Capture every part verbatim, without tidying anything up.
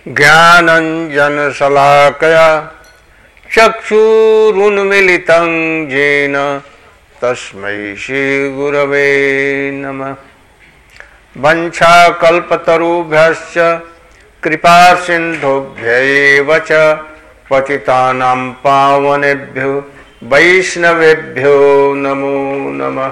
ज्ञानञ्जनशलाकया चक्षुरुन्मीलितं येन तस्मै श्रीगुरवे नमः। वंशाकल्पतरुभ्यश्च कृपासिन्धुभ्यैव च पतितानां पावनेभ्यो वैष्णवेभ्यो नमो नमः।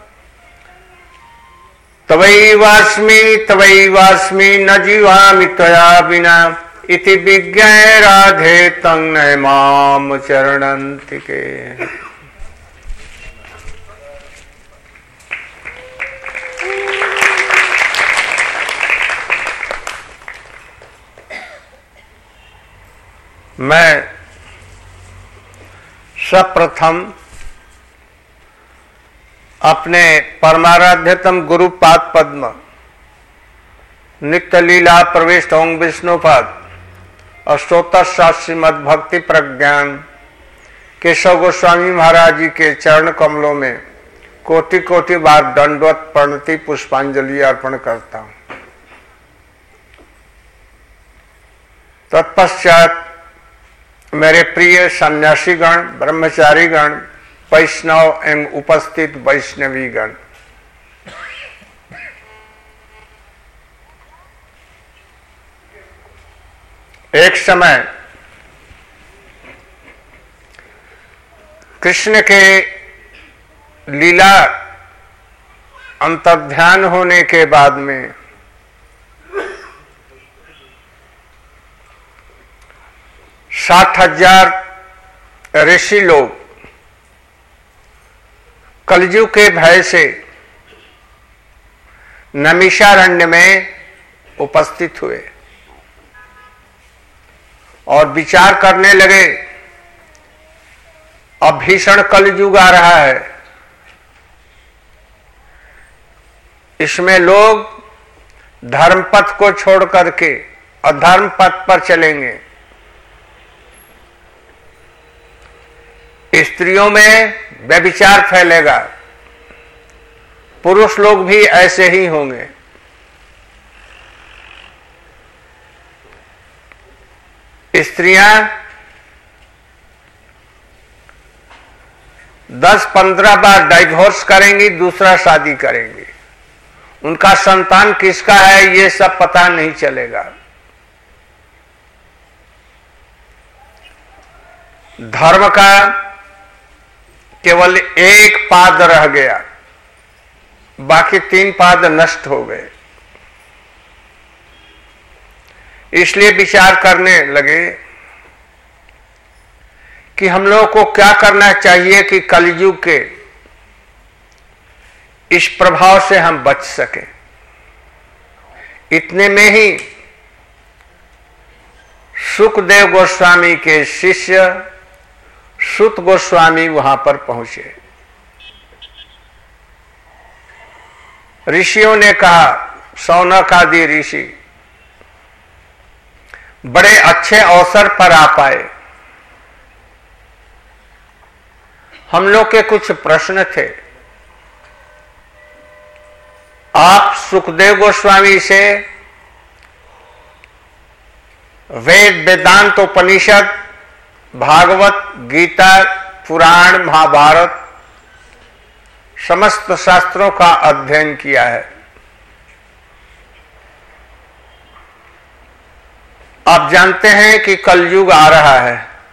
तवैवास्मि तवैवास्मि न जीवामि त्वया विना इति विज्ञाय राधे तं नमाम चरणन्तिके। मैं सप्रथम अपने परमाराध्यतम गुरुपाद पद्म नित्य लीला प्रवेश ओं विष्णुपाद अष्टोत्तर शास्त्री श्रीमद भक्ति प्रज्ञान केशव गोस्वामी महाराज जी के चरण कमलों में कोटि कोटि बार दंडवत प्रणति पुष्पांजलि अर्पण करता हूं। तत्पश्चात मेरे प्रिय सन्यासीगण, ब्रह्मचारीगण, वैष्णव एवं उपस्थित वैष्णवीगण, एक समय कृष्ण के लीला अंतर्ध्यान होने के बाद में साठ हजार ऋषि लोग कलयुग के भय से नैमिषारण्य में उपस्थित हुए और विचार करने लगे, अब भीषण कलयुग आ रहा है, इसमें लोग धर्म पथ को छोड़ करके अधर्म पथ पर चलेंगे, स्त्रियों में व्यभिचार फैलेगा, पुरुष लोग भी ऐसे ही होंगे। स्त्रियां दस पंद्रह बार डाइवोर्स करेंगी, दूसरा शादी करेंगी, उनका संतान किसका है ये सब पता नहीं चलेगा। धर्म का केवल एक पाद रह गया, बाकी तीन पाद नष्ट हो गए। इसलिए विचार करने लगे कि हम लोगों को क्या करना चाहिए कि कलयुग के इस प्रभाव से हम बच सकें। इतने में ही सुखदेव गोस्वामी के शिष्य सुत गोस्वामी वहां पर पहुंचे। ऋषियों ने कहा, शौनक आदि ऋषि बड़े अच्छे अवसर पर आ पाए, हम लोग के कुछ प्रश्न थे, आप सुखदेव गोस्वामी से वेद, वेदांत, उपनिषद, भागवत, गीता, पुराण, महाभारत समस्त शास्त्रों का अध्ययन किया है। आप जानते हैं कि कलयुग आ रहा है,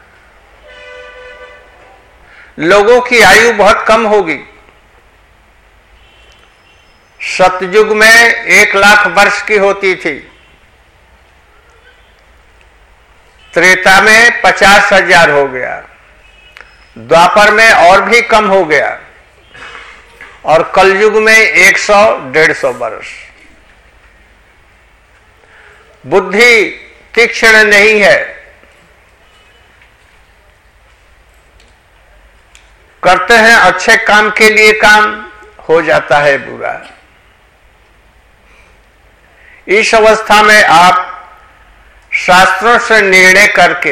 लोगों की आयु बहुत कम होगी। सतयुग में एक लाख वर्ष की होती थी, त्रेता में पचास हजार हो गया, द्वापर में और भी कम हो गया, और कलयुग में एक सौ डेढ़ सौ वर्ष। बुद्धि तीक्ष्ण नहीं है, करते हैं अच्छे काम के लिए काम, हो जाता है बुरा। इस अवस्था में आप शास्त्रों से निर्णय करके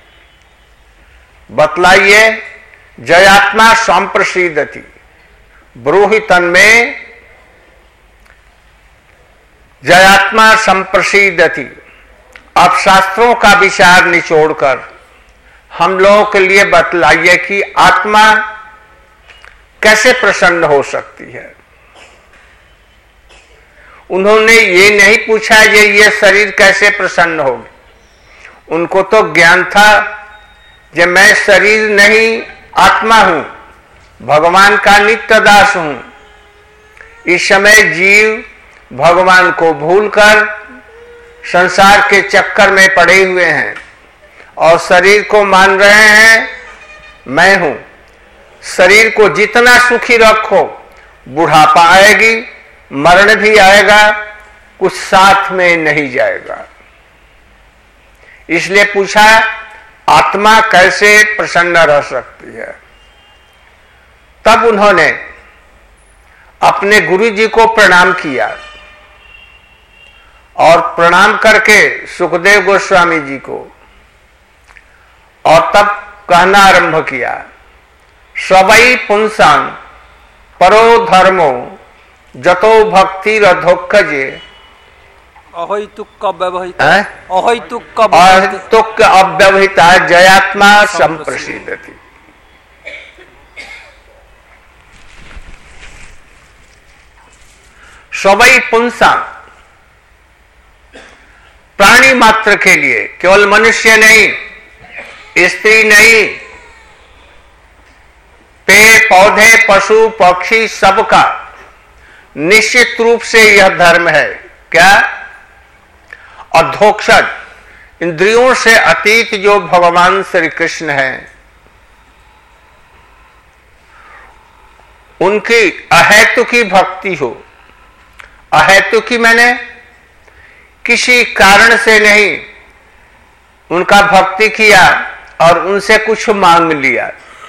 बतलाइए, जयात्मा संप्रसीदति ब्रूहि तन्मे जयात्मा संप्रसीदति, अब शास्त्रों का विचार निचोड़कर हम लोगों के लिए बतलाइए कि आत्मा कैसे प्रसन्न हो सकती है। उन्होंने ये नहीं पूछा ये ये शरीर कैसे प्रसन्न होगी, उनको तो ज्ञान था कि मैं शरीर नहीं आत्मा हूं, भगवान का नित्य दास हूं। इस समय जीव भगवान को भूलकर संसार के चक्कर में पड़े हुए हैं और शरीर को मान रहे हैं मैं हूं। शरीर को जितना सुखी रखो, बुढ़ापा आएगी, मरण भी आएगा, कुछ साथ में नहीं जाएगा। इसलिए पूछा आत्मा कैसे प्रसन्न रह सकती है। तब उन्होंने अपने गुरु जी को प्रणाम किया और प्रणाम करके सुखदेव गोस्वामी जी को, और तब कहना आरंभ किया, सवै पुंसां परो धर्मो जतो भक्ति रधोक्खजे अहैतुक अव्यवहिता अहैतुक अहैतुक अव्यवहिता जयात्मा संप्रसिद्धति। सवै पुंसां, प्राणी मात्र के लिए, केवल मनुष्य नहीं, स्त्री नहीं, पेड़ पौधे पशु पक्षी सबका निश्चित रूप से यह धर्म है। क्या? अधोक्षज, इंद्रियों से अतीत जो भगवान श्री कृष्ण हैं, उनकी अहेतुकी भक्ति हो। अहेतुकी मैंने किसी कारण से नहीं, उनका भक्ति किया और उनसे कुछ मांग लिया।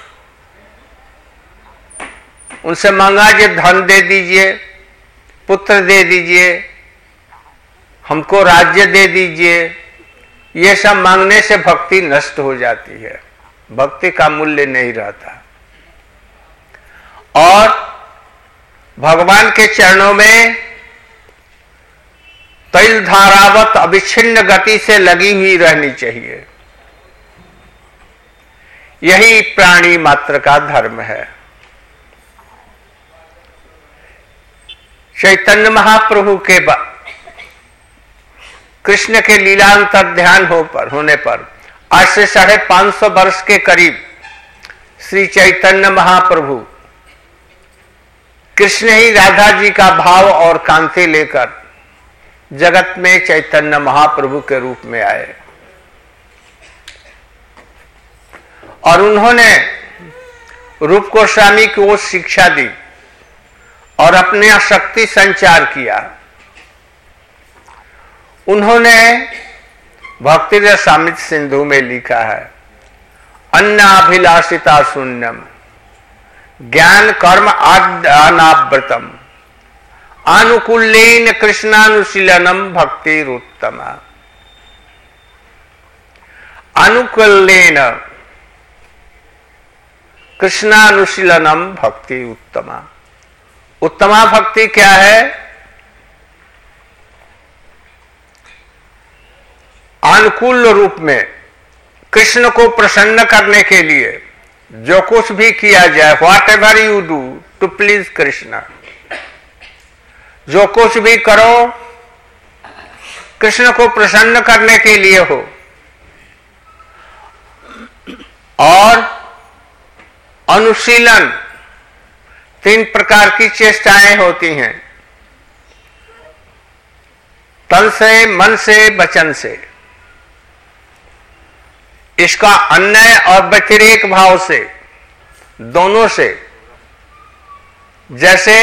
उनसे मांगा कि धन दे दीजिए, पुत्र दे दीजिए, हमको राज्य दे दीजिए, ये सब मांगने से भक्ति नष्ट हो जाती है, भक्ति का मूल्य नहीं रहता। और भगवान के चरणों में तैल धारावत अविच्छिन्न गति से लगी हुई रहनी चाहिए। यही प्राणी मात्र का धर्म है। चैतन्य महाप्रभु के बाद कृष्ण के लीलांतर ध्यान हो पर होने पर आज से साढ़े पांच सौ वर्ष के करीब श्री चैतन्य महाप्रभु कृष्ण ही राधा जी का भाव और कांति लेकर जगत में चैतन्य महाप्रभु के रूप में आए और उन्होंने रूप गोस्वामी को शिक्षा दी और अपने शक्ति संचार किया। उन्होंने भक्ति रसामृत सिंधु में लिखा है, अन्नाभिलाषिता शून्यम ज्ञान कर्म अनावृतम अनुकूलेन कृष्णानुशीलनम भक्तिरुत्तमा। अनुकूलेन कृष्णानुशीलनम भक्ति उत्तमा। उत्तमा भक्ति क्या है? अनुकूल रूप में कृष्ण को प्रसन्न करने के लिए जो कुछ भी किया जाए, whatever you do to please Krishna, जो कुछ भी करो कृष्ण को प्रसन्न करने के लिए हो। और अनुशीलन, तीन प्रकार की चेष्टाएं होती हैं, तन से, मन से, वचन से। इसका अन्य और व्यतिरेक भाव से, दोनों से, जैसे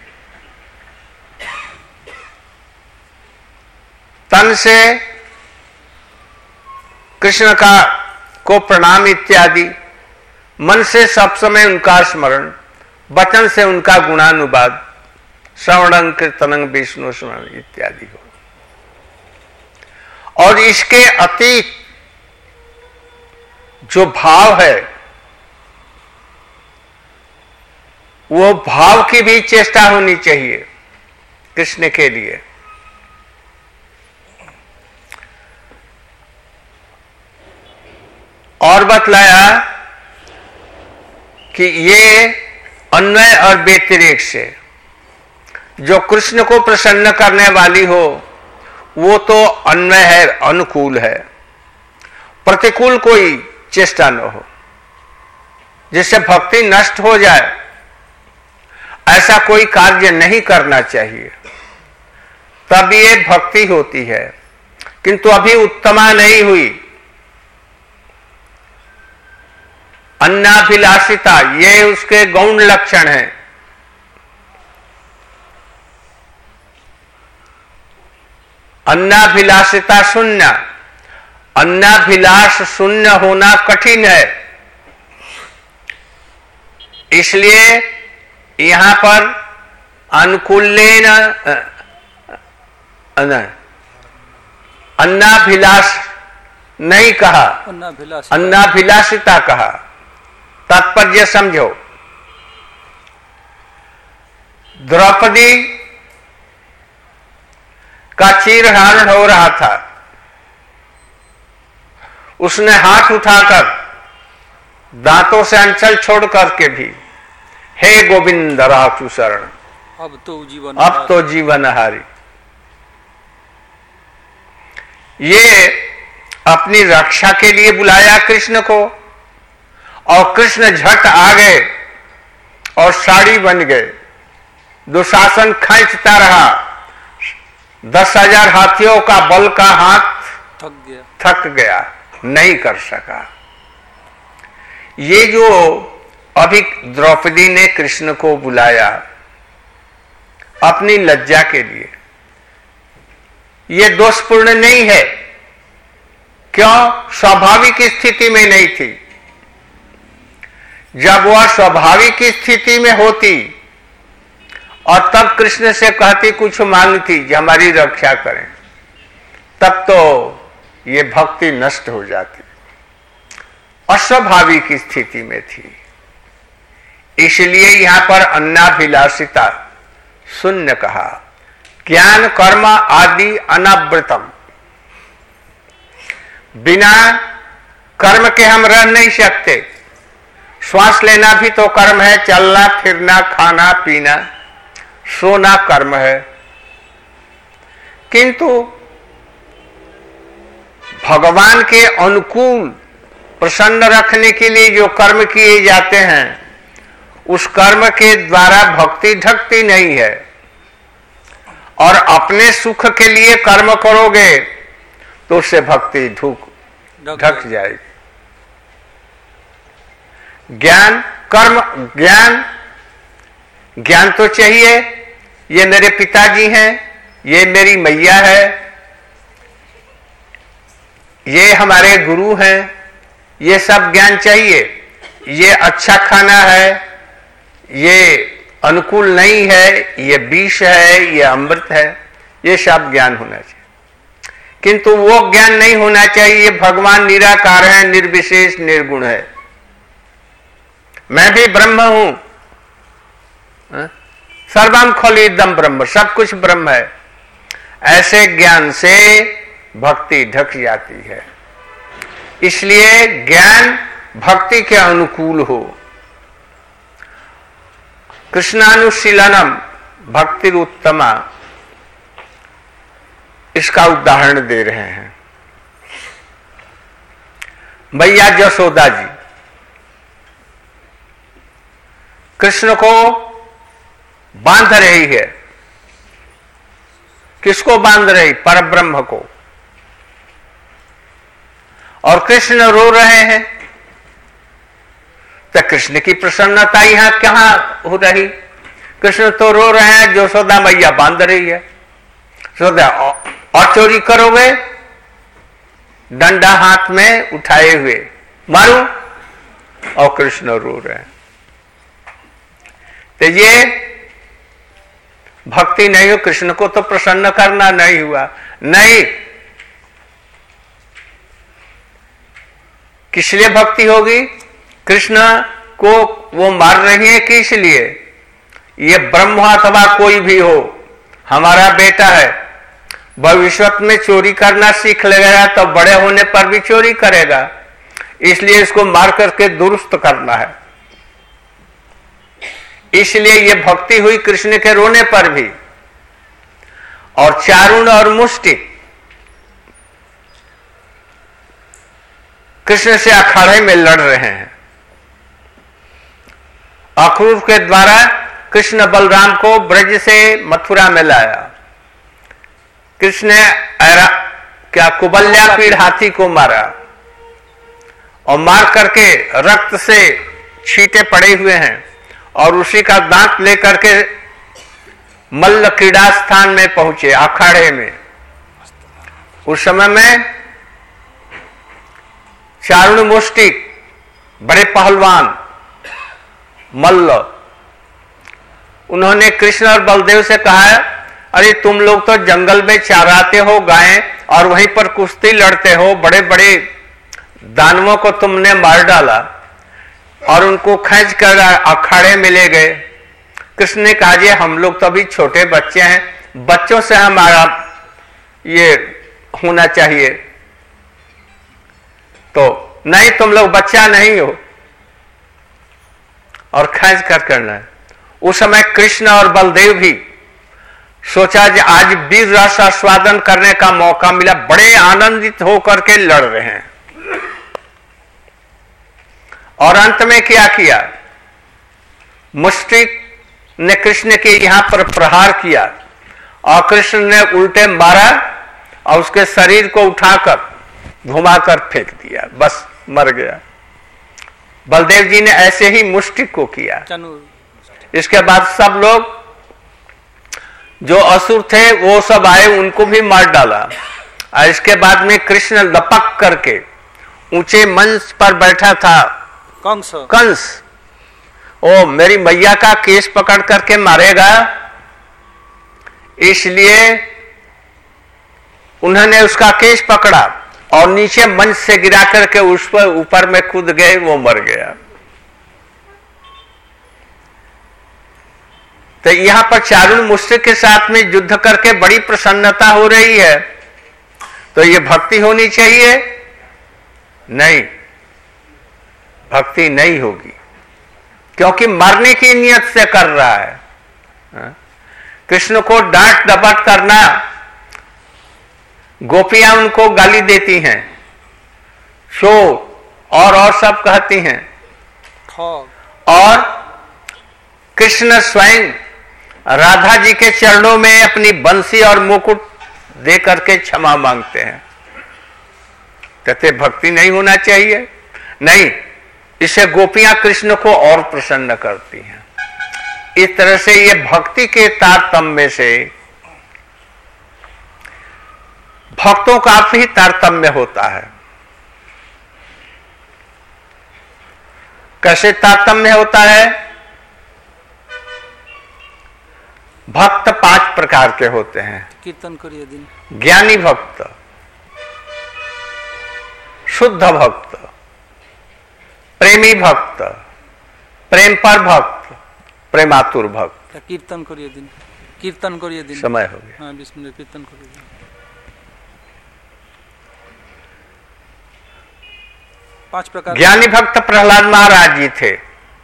तन से कृष्ण का को प्रणाम इत्यादि, मन से सब समय उनका स्मरण, वचन से उनका गुणानुवाद, श्रवणं कीर्तनं विष्णु स्मरण इत्यादि हो। और इसके अतीत जो भाव है, वो भाव की भी चेष्टा होनी चाहिए कृष्ण के लिए। और बतलाया कि ये अन्वय और व्यतिरेक से जो कृष्ण को प्रसन्न करने वाली हो वो तो अन्वय है, अनुकूल है। प्रतिकूल कोई चेष्टा न हो जिससे भक्ति नष्ट हो जाए, ऐसा कोई कार्य नहीं करना चाहिए, तब ये भक्ति होती है। किंतु अभी उत्तमा नहीं हुई। अन्नाभिलाषिता ये उसके गौण लक्षण है। अन्नाभिलाषिता शून्य, अन्नाभिलाष शून्य होना कठिन है। इसलिए यहां पर अनुकूलेन अन्नाभिलाष नहीं कहा, अन्नाभिलाषिता कहा। तात्पर्य समझो। द्रौपदी का चीरहरण हो रहा था, उसने हाथ उठाकर दांतों से अंचल छोड़ करके भी हे गोविंद राखु शरण, अब तो जीवन अब तो जीवन हारी। ये अपनी रक्षा के लिए बुलाया कृष्ण को, और कृष्ण झट आ गए और साड़ी बन गए। दुशासन खींचता रहा, दस हजार हाथियों का बल का हाथ थक गया थक गया, नहीं कर सका। ये जो अभी द्रौपदी ने कृष्ण को बुलाया अपनी लज्जा के लिए, ये दोषपूर्ण नहीं है। क्यों? स्वाभाविक स्थिति में नहीं थी। जब वह स्वाभाविक स्थिति में होती और तब कृष्ण से कहती, कुछ मांगती कि हमारी रक्षा करें, तब तो ये भक्ति नष्ट हो जाती। अस्वाभाविक स्थिति में थी, इसलिए यहां पर अन्नाभिलाषिता शून्य कहा। ज्ञान कर्म आदि अनावृतम, बिना कर्म के हम रह नहीं सकते। श्वास लेना भी तो कर्म है, चलना फिरना खाना पीना सोना कर्म है। किंतु भगवान के अनुकूल प्रसन्न रखने के लिए जो कर्म किए जाते हैं, उस कर्म के द्वारा भक्ति ढकती नहीं है। और अपने सुख के लिए कर्म करोगे तो उससे भक्ति ढुक ढक जाएगी। ज्ञान कर्म, ज्ञान ज्ञान तो चाहिए। ये मेरे पिताजी हैं, ये मेरी मैया है, ये हमारे गुरु हैं, ये सब ज्ञान चाहिए। ये अच्छा खाना है, ये अनुकूल नहीं है, ये विष है, ये अमृत है, ये सब ज्ञान होना चाहिए। किंतु वो ज्ञान नहीं होना चाहिए भगवान निराकार है, निर्विशेष निर्गुण है, मैं भी ब्रह्म हूं, सर्वम खलिदम ब्रह्म, सब कुछ ब्रह्म है। ऐसे ज्ञान से भक्ति ढक जाती है। इसलिए ज्ञान भक्ति के अनुकूल हो। कृष्णानुशीलनम भक्ति उत्तमा, इसका उदाहरण दे रहे हैं। मैया यशोदा जी कृष्ण को बांध रही है। किसको बांध रही? परब्रह्म को। और कृष्ण रो रहे हैं, तो कृष्ण की प्रसन्नता यहां कहां हो रही? कृष्ण तो रो रहे हैं, यशोदा मैया बांध रही है। यशोदा और चोरी करोगे, डंडा हाथ में उठाए हुए मारो, और कृष्ण रो रहे हैं। तो ये भक्ति नहीं हो। कृष्ण को तो प्रसन्न करना नहीं हुआ। नहीं, किस लिए भक्ति होगी? कृष्ण को वो मार रही है कि इसलिए? ये ब्रह्म अथवा कोई भी हो, हमारा बेटा है, भविष्य में चोरी करना सीख लेगा तो बड़े होने पर भी चोरी करेगा। इसलिए इसको मार करके दुरुस्त करना है। इसलिए ये भक्ति हुई कृष्ण के रोने पर भी। और चारुण और मुष्टि कृष्ण से अखाड़े में लड़ रहे हैं। अक्रूर के द्वारा कृष्ण बलराम को ब्रज से मथुरा में लाया। कृष्ण ने क्या कुबल्या पीड़ हाथी को मारा और मार करके रक्त से छींटे पड़े हुए हैं और उसी का दांत लेकर के मल्ल क्रीड़ा स्थान में पहुंचे, अखाड़े में। उस समय में चारुण मुष्टि बड़े पहलवान मल्ल, उन्होंने कृष्ण और बलदेव से कहा, अरे तुम लोग तो जंगल में चराते हो गायें और वहीं पर कुश्ती लड़ते हो, बड़े बड़े दानवों को तुमने मार डाला और उनको खींच कर अखाड़े में ले गए। कृष्ण ने कहा, जी हम लोग तो अभी छोटे बच्चे हैं, बच्चों से हमारा ये होना चाहिए। तो नहीं, तुम लोग बच्चा नहीं हो और खींच कर करना है। उस समय कृष्ण और बलदेव भी सोचा कि आज वीर रस आस्वादन करने का मौका मिला, बड़े आनंदित होकर के लड़ रहे हैं। और अंत में क्या किया, मुष्टि ने कृष्ण के यहां पर प्रहार किया और कृष्ण ने उल्टे मारा और उसके शरीर को उठाकर घुमाकर फेंक दिया, बस मर गया। बलदेव जी ने ऐसे ही मुष्टि को किया। इसके बाद सब लोग जो असुर थे वो सब आए, उनको भी मार डाला। और इसके बाद में कृष्ण लपक करके ऊंचे मंच पर बैठा था कंस कंस ओ मेरी मैया का केस पकड़ करके मारेगा, इसलिए उन्होंने उसका केस पकड़ा और नीचे मंच से गिरा करके उस पर ऊपर में कूद गए, वो मर गया। तो यहां पर चारुण मुष्टि के साथ में युद्ध करके बड़ी प्रसन्नता हो रही है, तो ये भक्ति होनी चाहिए? नहीं, भक्ति नहीं होगी, क्योंकि मरने की नियत से कर रहा है। कृष्ण को डांट डपट करना, गोपियां उनको गाली देती हैं, शोर और और सब कहती हैं, और कृष्ण स्वयं राधा जी के चरणों में अपनी बंसी और मुकुट दे करके क्षमा मांगते हैं। कहते भक्ति नहीं होना चाहिए? नहीं, इससे गोपियां कृष्ण को और प्रसन्न करती हैं। इस तरह से ये भक्ति के तारतम्य से भक्तों का भी तारतम्य होता है। कैसे तारतम्य होता है? भक्त पांच प्रकार के होते हैं। कीर्तन करिए दिन। ज्ञानी भक्त, शुद्ध भक्त, प्रेमी भक्त, प्रेम पर भक्त, प्रेमातुर भक्त। कीर्तन करिए दिन, कीर्तन करिए दिन। समय हो गया। हाँ, बीस मिनट कीर्तन करिए दिन। पांच प्रकार। ज्ञानी भक्त प्रहलाद महाराज जी थे।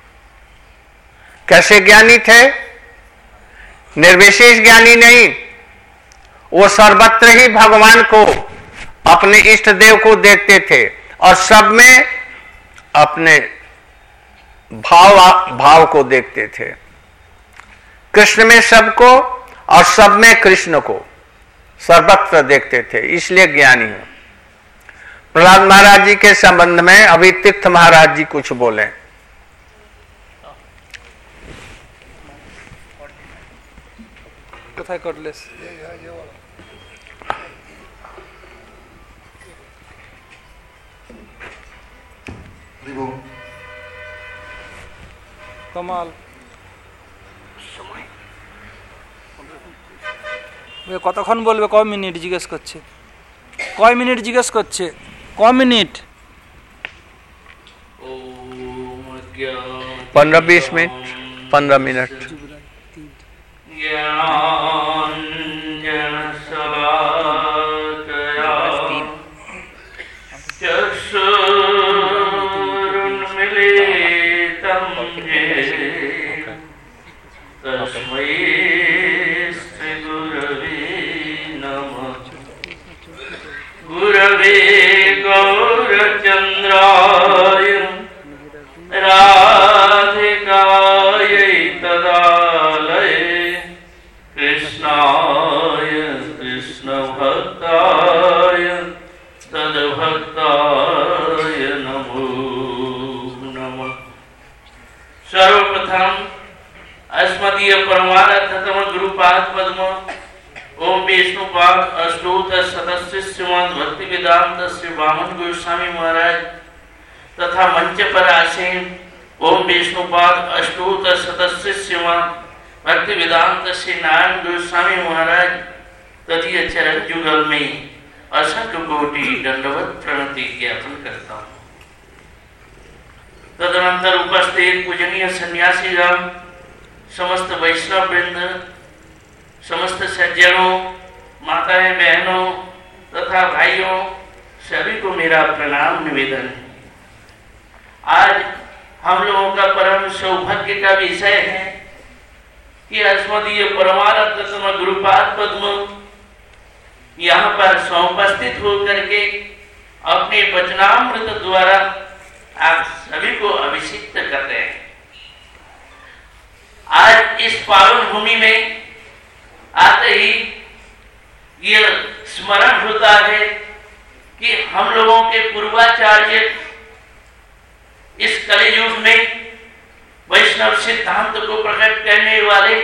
कैसे ज्ञानी थे? निर्विशेष ज्ञानी नहीं, वो सर्वत्र ही भगवान को, अपने इष्ट देव को देखते थे और सब में अपने भाव भाव को देखते थे। कृष्ण में सबको और सब में कृष्ण को सर्वत्र देखते थे, इसलिए ज्ञानी है। प्रहलाद महाराज जी के संबंध में अभी तीर्थ महाराज जी कुछ बोले। কোথায় করলেস? কমাল কতক্ষণ বলবে? কয় মিনিট জিজ্ঞেস করছে? কয় মিনিট জিজ্ঞেস করছে? কয় মিনিট? पंद्रह बीस मिनट पंद्रह मिनट ज्ञान गुरवे गौरचन्द्राय राधिकायै तदालये कृष्णाय कृष्णभक्ताय तद्भक्ताय नमो नमः। सर्वप्रथम अस्मदीय परमार्थतम गुरुपाद पद्म ओम विष्णुपाद अष्टोत्तर सदस्य श्रीमद् भक्ति वेदांत श्री वामन गोस्वामी महाराज तथा मंच पर आसीन ओम विष्णुपाद अष्टोत्तर सदस्य श्रीमद् भक्ति वेदांत श्री नारायण गोस्वामी महाराज तदीय चरण जुगल में असंख्य कोटि दंडवत प्रणति ज्ञापन करता हूँ। तदनंतर उपस्थित पूजनीय सन्यासीगण, समस्त वैष्णव वृंद, समस्त सज्जनों, माताएं, बहनों तथा भाइयों, सभी को मेरा प्रणाम निवेदन है। आज हम लोगों का परम सौभाग्य का विषय है कि अस्मदीय परमार्थतम गुरुपाद पद्म यहाँ पर समुपस्थित होकर के अपने वचनामृत द्वारा आप सभी को अभिषिक्त कर रहे हैं। आज इस पावन भूमि में आते ही यह स्मरण होता है कि हम लोगों के पूर्वाचार्य इस कलियुग में वैष्णव सिद्धांत को प्रकट करने वाले,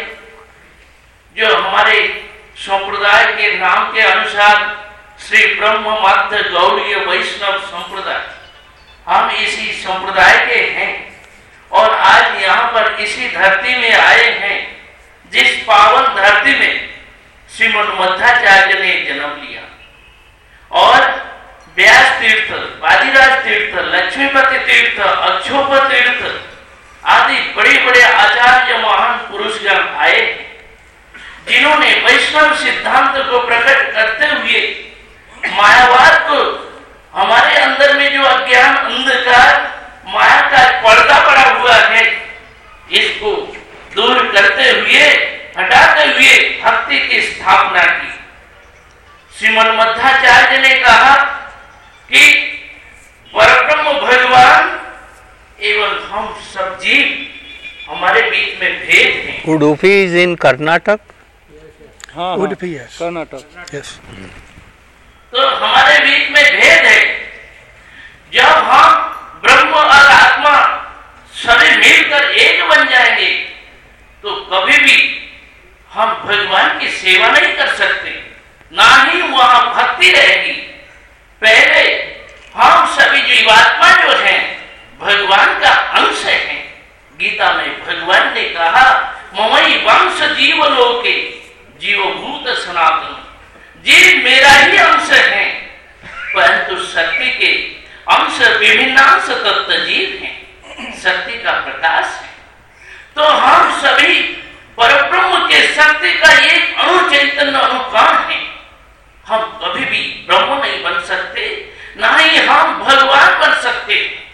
जो हमारे संप्रदाय के नाम के अनुसार श्री ब्रह्म माध्य गौड़ीय वैष्णव संप्रदाय, हम इसी संप्रदाय के हैं और आज यहाँ पर इसी धरती में आए हैं जिस पावन धरती में श्रीमद् मध्वाचार्य ने जन्म लिया और व्यास तीर्थ, वादिराज तीर्थ, लक्ष्मीपति तीर्थ, अक्षोभ तीर्थ आदि बड़े बड़े आचार्य महान पुरुषगण आए, जिन्होंने वैष्णव सिद्धांत को प्रकट करते हुए मायावाद को, हमारे अंदर में जो अज्ञान अंधकार माया का पर्दा पड़ा हुआ है, इसको दूर करते हुए, हटाते हुए भक्ति की स्थापना की। श्रीमद् मध्वाचार्य ने कहा कि परब्रह्म भगवान एवं हम सब जीव, हमारे बीच में भेद है। Udupi is in Karnataka. हाँ, उडुपी, यस, कर्नाटक, यस। तो हमारे बीच में भेद है। जब हम ब्रह्म और आत्मा सभी मिलकर एक बन जाएंगे तो कभी भी हम भगवान की सेवा नहीं कर सकते, ना ही वहां भक्ति रहेगी। पहले हम सभी जीवात्मा जो हैं भगवान का अंश हैं। गीता में भगवान ने कहा ममई वंश जीवलोके जीवभूत सनातन, जीव मेरा ही अंश है, परंतु शक्ति के अंश विभिन्नांश तत्व जीव हैं, शक्ति का प्रकाश है। तो हम सभी परब्रह्म के शक्ति का एक अणु चैतन्य अनुकण है। हम कभी भी ब्रह्म नहीं बन सकते, ना ही हम भगवान बन सकते।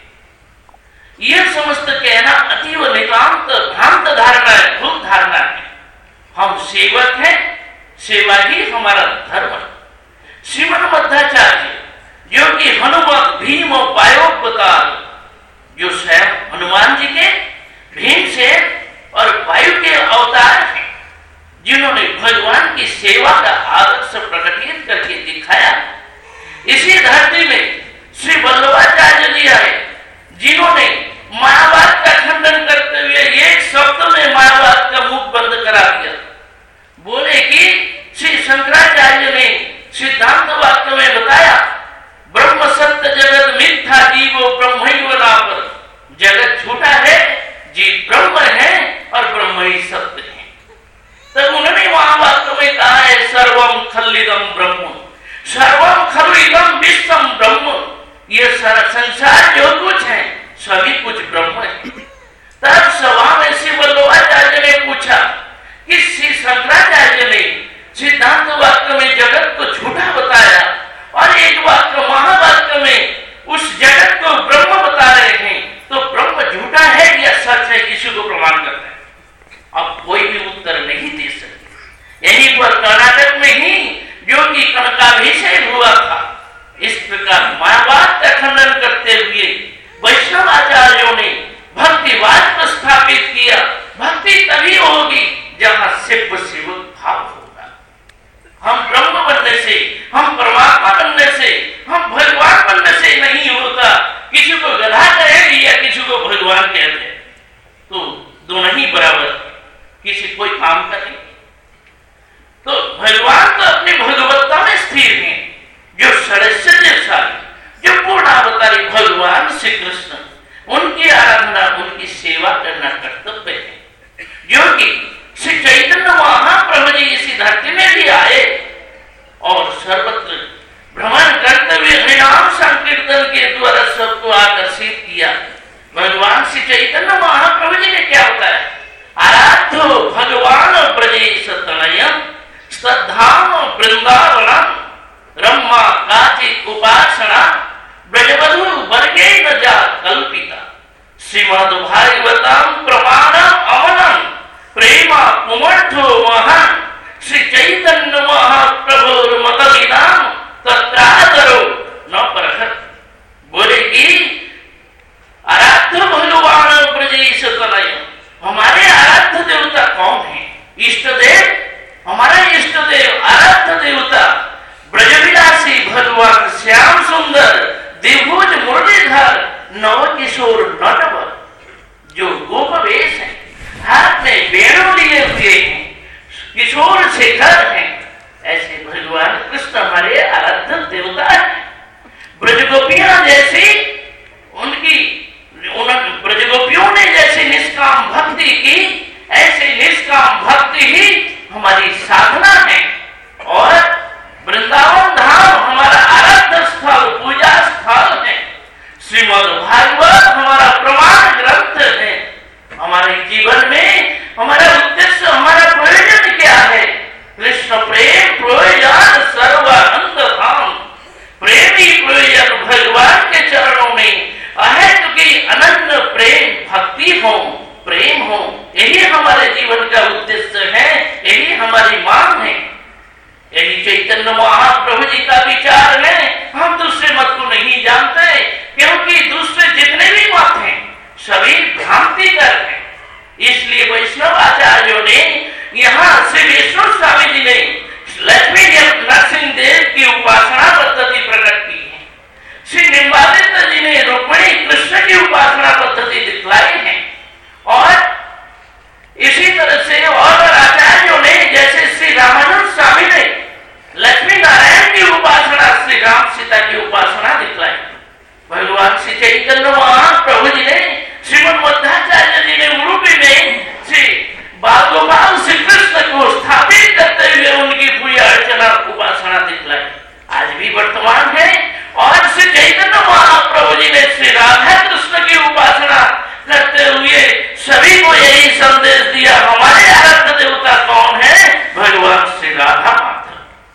यह समस्त कहना अतीव नितांत भ्रांत धारणा है, भूल धारणा है। हम सेवक हैं, सेवा ही हमारा धर्म है। श्रीमद् मध्वाचार्य जो कि हनुमत भीम और वायोवतार, जो स्वयं हनुमान जी के, भीमसेन और वायु के अवतार हैं, जिन्होंने भगवान की सेवा का आदर्श प्रकटित करके दिखाया। इसी धरती में श्री वल्लभाचार्य जी आए, जिन्होंने मायावाद का खंडन करते हुए एक शब्द में मायावाद का मुख बंद करा दिया। बोले कि श्री शंकराचार्य ने सिद्धांत वाक्य में बताया ब्रह्म सत्य जगत मिथ्या जीवो ब्रह्मैव नापर, जगत झूठा है, जीव ब्रह्म है और ब्रह्म ही सत्य है। तब उन्होंने वहां वाक्य में कहा है सर्वम खल्लिदम ब्रह्म उनकी आराधना, उनकी सेवा करना कर्तव्य है। जो कि श्री चैतन्य महाप्रभु जी इसी धरती में भी आए और सर्वत्र भ्रमण करते हुए हरिनाम संकीर्तन के द्वारा सबको आकर्षित किया। भगवान श्री चैतन्य महाप्रभु जी ने क्या बताया? आराध्यो भगवान ब्रजेश तनयम श्रद्धाम वृंदावनम ब्रह्मा काचित उपासना ब्रजवधु वर्गे न जा कल्पिता श्रीमद् भागवतम प्रमाणम अमनम प्रेमा कुमर्थो महान श्री चैतन्य महाप्रभु मतलिनाम तत्रादरो न परखत। बोले कि आराध्य भगवान ब्रजेश तनय, हमारे आराध्य देवता कौन है? इष्ट देव, हमारा इष्ट देव आराध्य देवता ब्रजविलासी भगवान श्याम सुंदर दिव्भुज मुरलीधर नव किशोर नटवर, जो गोपवेश है, हाथ में वेणु लिए हुए हैं, किशोर शेखर हैं, ऐसे भगवान कृष्ण हमारे आराध्य देवता है। ब्रजगोपियां जैसी उनकी ब्रजगोपियों ने जैसे निष्काम भक्ति की, ऐसे निष्काम भक्ति ही हमारी साधना है। और वृंदावन धाम हमारा आराध्य स्थल, पूजा स्थल है। श्रीमद् भागवत हमारा प्रमाण ग्रंथ है। हमारे जीवन में हमारा उद्देश्य, हमारा प्रयोजन क्या है? कृष्ण प्रेम प्रयोजन सर्वानंद धाम, प्रेम ही प्रयोजन भगवान के चरणों में अहेतु की अनंत प्रेम भक्ति हो, प्रेम हो, यही हमारे जीवन का उद्देश्य है, यही हमारी मांग है, यही चैतन्य महाप्रभु जी का विचार है। हम दूसरे मत को नहीं जानते, क्योंकि दूसरे जितने भी मत हैं सभी भ्रांति कर हैं। इसलिए वैष्णव आचार्यों ने यहाँ श्री विष्णु स्वामी जी ने लक्ष्मी नरसिंह देव की उपासना पद्धति प्रकट की है। श्री निम्बादित्य जी ने रुक्मिणी कृष्ण की उपासना पद्धति दिखलाई है। और इसी तरह से और आचार्यों ने, जैसे श्री रामानंद स्वामी ने लक्ष्मी नारायण की उपासना, श्री राम सीता की उपासना दिखलाई। भगवान श्री चैतन्य महाप्रभु जी ने, श्रीमद मध्वाचार्य जी ने उडुपी में श्री बाल गोपाल श्री कृष्ण को स्थापित करते हुए उनकी पूजा अर्चना उपासना दिखलाई, आज भी वर्तमान है। और श्री चैतन्य महाप्रभु जी ने श्री राधा कृष्ण की उपासना करते हुए सभी को यही संदेश दिया, हमारे आराध्य देवता कौन है? भगवान श्री राधा माधव।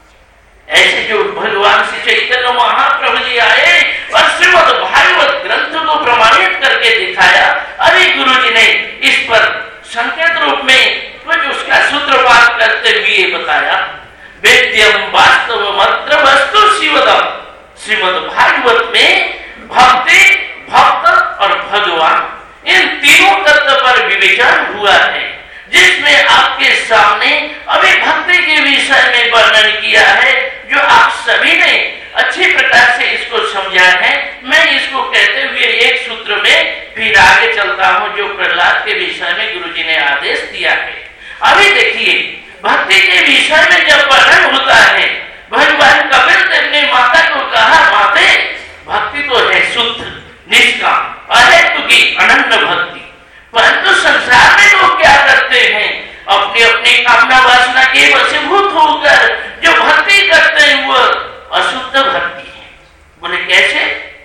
ऐसे जो भगवान श्री चैतन्य महाप्रभु जी आए और श्रीमद् भागवत ग्रंथ को प्रमाणित करके दिखाया। अभी गुरु जी ने इस पर संकेत रूप में कुछ उसका सूत्रपात करते हुए बताया। वेद्यम वास्तव मात्र वस्तु शिवदम, श्रीमद् भागवत में भक्ति, भक्त और भगवान, इन तीनों तत्व पर विवेचन हुआ है, जिसमें आपके सामने अभी भक्ति के विषय में वर्णन किया है, जो आप सभी ने अच्छी प्रकार से इसको समझा है। मैं इसको कहते हुए एक सूत्र में फिर आगे चलता हूं, जो प्रहलाद के विषय में गुरुजी ने आदेश दिया है। अभी देखिए, भक्ति के विषय में जब वर्णन होता है, भगवान कपिल देव ने माता को कहा, माते भक्ति तो है शुद्ध, निष्काम, अहेतु की अनन्य भक्ति, परंतु संसार में लोग क्या करते हैं? अपनी अपनी कामना वासना के वशीभूत होकर जो भक्ति करते हैं वो अशुद्ध भक्ति है। बोले कैसे?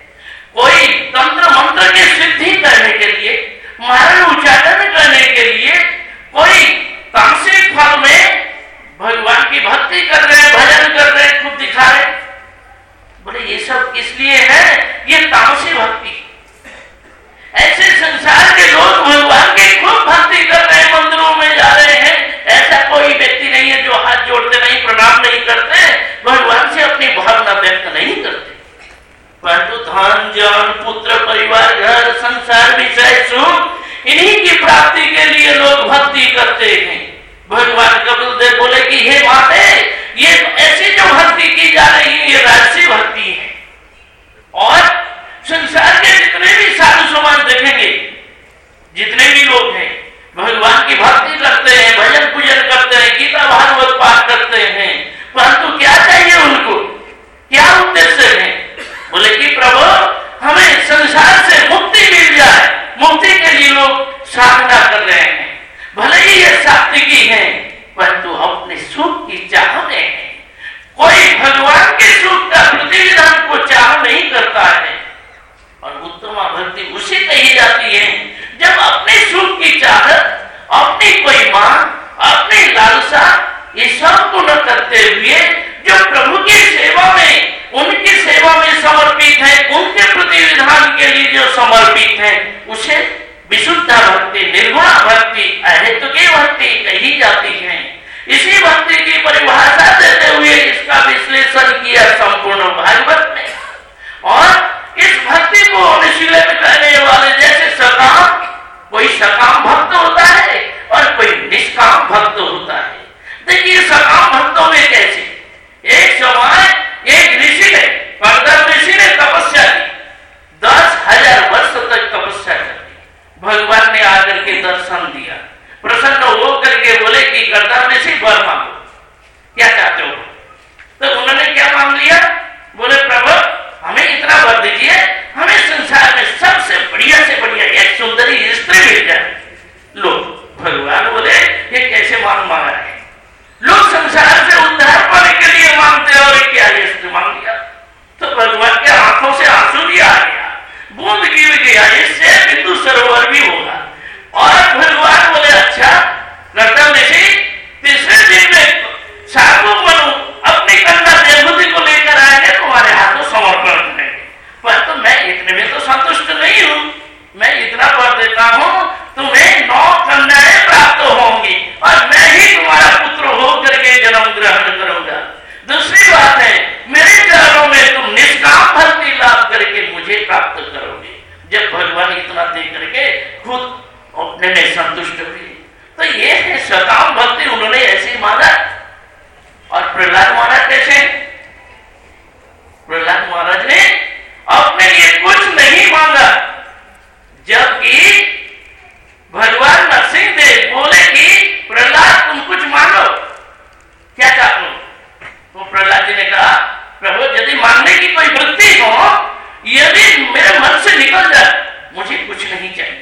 कोई तंत्र मंत्र की सिद्धि करने के लिए, मारण उच्चारण करने के लिए, कोई तामसिक फल में भगवान की भक्ति कर रहे हैं, भजन कर रहे हैं, खूब दिखा रहे। बोले ये सब किस लिए है? ये तामसी भक्ति। ऐसे संसार के लोग भगवान की खूब भक्ति कर रहे हैं, मंदिरों में जा रहे हैं, ऐसा कोई व्यक्ति नहीं है जो हाथ जोड़ते नहीं, प्रणाम नहीं करते, भगवान से अपनी भावना व्यक्त नहीं करते। परंतु धन, जन, पुत्र, परिवार, घर, संसार, विषय, सुख, इन्हीं की प्राप्ति के लिए लोग भक्ति करते हैं। भगवान कपिल देव बोले कि हे माते, ये ऐसी जो भक्ति की जा रही है, ये राजसी भक्ति है। और संसार के जितने भी साधु समाज देखेंगे, जितने भी लोग हैं, भगवान की भक्ति करते हैं, भजन पूजन करते हैं, गीता भागवत पाठ करते हैं, परंतु क्या चाहिए उनको? क्या उद्देश्य है? बोले कि प्रभु हमें संसार से मुक्ति मिल जाए, समर्पित है उसे विशुद्ध भक्ति, निर्गुण भक्ति, अहेतुकी भक्ति कही जाती है। इसी भक्ति की परिभाषा देते हुए इसका विश्लेषण किया संपूर्ण भागवत में। और इस भक्ति को अनुशीलन करने वाले जैसे सकाम, कोई सकाम भक्त होता है और कोई निष्काम भक्त होता है। देखिए सकाम भक्तों में कैसे, एक समय एक ऋषि ने, कर्दम ऋषि ने तपस्या की, दस हजार वर्ष तक तपस्या कर दी। भगवान ने आकर के दर्शन दिया, प्रसन्न हो करके बोले कि कर्दम ऋषि वर मांगो, क्या चाहते हो? तो उन्होंने क्या मांग लिया? बोले प्रभु हमें इतना वर दीजिए, हमें संसार में सबसे बढ़िया से बढ़िया एक सुंदरी स्त्री मिल जाए। लो, भगवान बोले ये कैसे मांग मांगा है? लोग संसार से उद्धार पाने के लिए मांगते और क्या ये स्त्री मांग लिया? तो भगवान के आंखों से आंसू भी आ गया, बूंद गिर गया, इससे बिंदु सरोवर भी होगा। और भगवान बोले अच्छा कर्दम ऋषि, तीसरे दिन में साधु मनु अपनी कन्या देवहूति को लेकर आएंगे, तुम्हारे हाथों समर्पण करेंगे। परंतु तो मैं इतने में तो संतुष्ट नहीं हूं, मैं इतना वर देता हूं, तुम्हें नौ कन्याएं प्राप्त होंगी और मैं ही तुम्हारा पुत्र होकर के जन्म ग्रहण करूंगा। दूसरी बात है, मेरे चरणों में तुम निष्काम भक्ति लाभ करके मुझे प्राप्त करोगे। जब भगवान इतना दे करके खुद अपने में संतुष्ट हुए, तो ये है सकाम भक्ति, उन्होंने ऐसे मांगा। और प्रहलाद महाराज कैसे? प्रहलाद महाराज ने अपने लिए कुछ नहीं मांगा, जबकि भगवान नरसिंह देव बोले कि प्रहलाद तुम कुछ मांगो, क्या चाहते हो? तो प्रहलाद जी ने कहा प्रभु यदि मांगने की कोई वृत्ति हो, यदि मेरे मन से निकल जाए, मुझे कुछ नहीं चाहिए।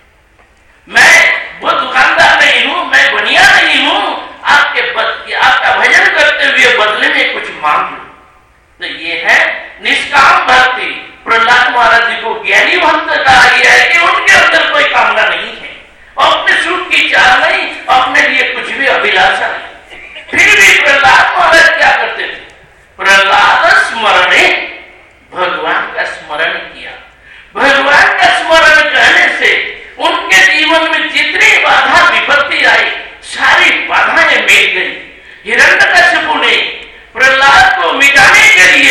मैं वो दुकानदार नहीं हूं, मैं बनिया नहीं हूं, आपके बद, आपका भजन करते हुए बदले में कुछ मांग लूं। तो ये है निष्काम भक्ति। प्रहलाद महाराज जी को ज्ञानी भक्त कहा गया है कि उनके अंदर कोई कामना नहीं है, अपने सुख की चाह नहीं, अपने लिए कुछ भी अभिलाषा नहीं। फिर भी प्रहलाद महाराज क्या करते थे? प्रहलाद स्मरणे, भगवान का स्मरण किया। भगवान का स्मरण करने से उनके जीवन में जितनी बाधा विपत्ति आई, सारी बाधाएं मिट गई। हिरण्यकशिपु ने प्रहलाद को मिटाने के लिए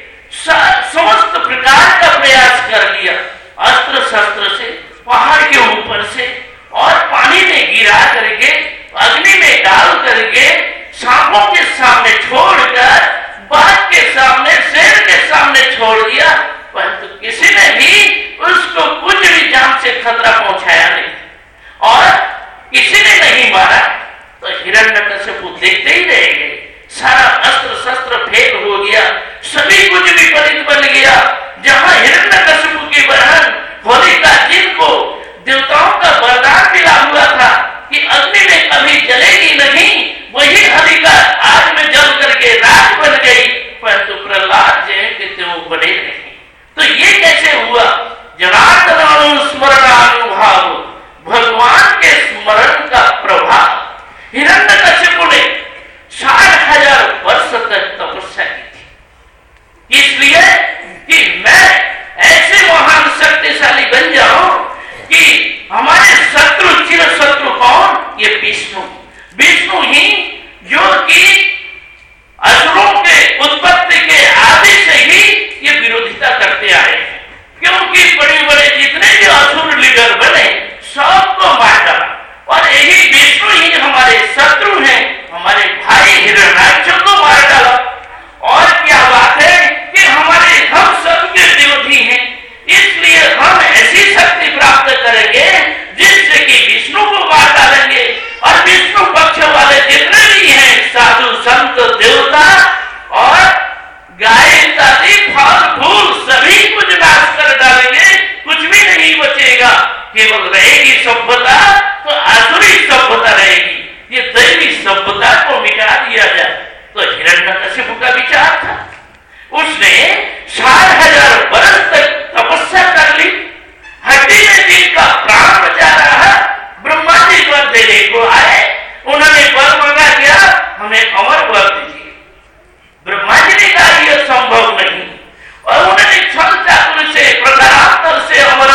समस्त प्रकार का प्रयास कर लिया, अस्त्र शस्त्र से, पहाड़ के ऊपर से, और पानी में गिरा करके, अग्नि में डाल करके, सांपों के सामने छोड़कर, बाघ के सामने, शेर के सामने छोड़ दिया, परंतु किसी ने भी उसको कुछ भी जान से खतरा पहुंचाया नहीं और किसी ने नहीं मारा। तो हिरण्यकशिपु देखते ही रह गए, सारा अस्त्र शस्त्र फेल हो गया, सभी कुछ विपरीत बन गया। जहां हिरण्यकशिपु की बहन होलिका, जिनको देवताओं का वरदान मिला हुआ था कि अग्नि में कभी जलेगी नहीं, वही होलिका आग में जल करके राख बन गई, परंतु प्रहलाद जो कि त्यों बने नहीं। तो ये कैसे हुआ? जनार्दन स्मरणानुभाव, भगवान के स्मरण का प्रभाव। हिरण्यकशिपु ने साठ हजार वर्ष तक तपस्या की थी, इसलिए कि मैं ऐसे महान शक्तिशाली बन जाऊं कि हमारे शत्रु, चिर शत्रु कौन? ये विष्णु। विष्णु ही जो कि असुरों के उत्पत्ति के आदि से ही ये विरोधिता करते आए, क्योंकि बड़े बड़े जितने भी असुर लीडर बने सबको मार डाला, और यही विष्णु ही हमारे शत्रु हैं, हमारे भाई हिरण्याक्ष को मार डाला। और क्या बात है कि हमारे हम सबके विरोधी हैं, इसलिए हम ऐसी शक्ति प्राप्त करेंगे जिससे कि विष्णु को मार डालेंगे, और विष्णु पक्ष वाले जितने भी हैं साधु संत देवता और गाय इत्यादि फल फूल सभी कुछ नाश कर डालेंगे, कुछ भी नहीं बचेगा। केवल रहेगी सभ्यता, तो आसुरी सभ्यता रहेगी। ये दैवी सभ्यता को मिटा दिया जाए, तो हिरण्यकशिपु का विचार था। उसने साठ हजार वर्ष तक तपस्या कर ली, हड्डी में जिनका प्राण बचा रहा, ब्रह्मा जी वर देने को आए, उन्होंने वर मांगा, क्या हमें अमर वर दीजिए। ब्रह्मा जी ने कहा यह संभव नहीं, और उन्होंने छल चातुर से, प्रकारांतर से अमर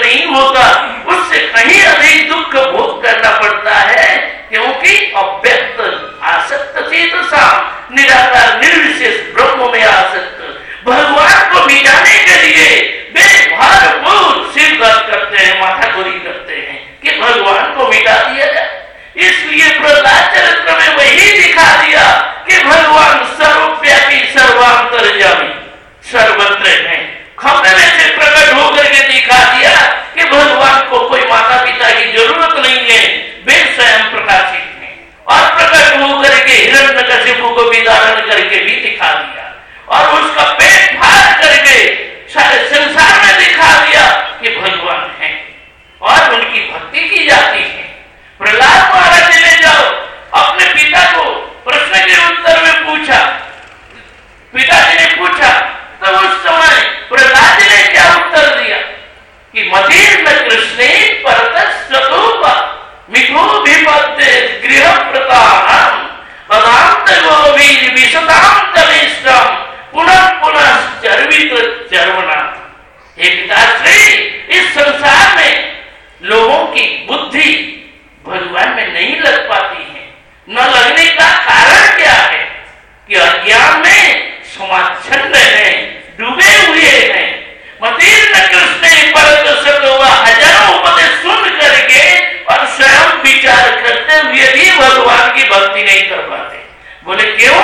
नहीं होता, उससे कहीं अधिक दुख भोग करना पड़ता है, क्योंकि अव्यक्त आसक्त चेतसा निराकार निर्विशेष ब्रह्म में आसक्त भगवान को मिटाने के लिए वे भरपूर सिरदर्द करते हैं, माथाखोरी करते हैं कि भगवान को मिटा दिया जाए। इसलिए प्रहलाद चरित्र में वही दिखा दिया कि भगवान सर्वव्यापी सर्वांतर्यामी सर्वत्र है। खंभे में से प्रकट होकर के दिखा दिया कि भगवान को कोई माता पिता की जरूरत नहीं है, वे स्वयं प्रकाशित हैं। और प्रकट होकर के हिरण्यकशिपु को भी धारण करके भी दिखा दिया और उसका पेट फाड़ करके सारे संसार में दिखा दिया कि भगवान है और उनकी भक्ति की जाती है। प्रहलाद महाराज ने जाओ अपने पिता को प्रश्न के उत्तर में पूछा, पिताजी ने पूछा, तो उस समय प्रहलाद ने क्या उत्तर दिया कि मदीर्ण कृष्णे परतस्तोपा मिठो विपद्य गृह प्रतानम पदांत गोवीर विशतांत निष्ठम पुनः पुनः चर्वित चर्वना। हे पिताश्री, इस संसार में लोगों की बुद्धि भगवान में नहीं लग पाती है। न लगने का कारण क्या है कि अज्ञान में समाच्छन्न है, डूबे हुए हैं। मतीर्ण कृष्ण परत सतोवा हजारों उपदेश सुन करके और स्वयं विचार करते हुए भी भगवान की भक्ति नहीं कर पाते। बोले क्यों?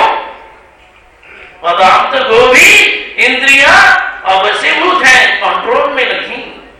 पदार्थ गोभी इंद्रियां अवश्यभूत हैं, कंट्रोल में नहीं।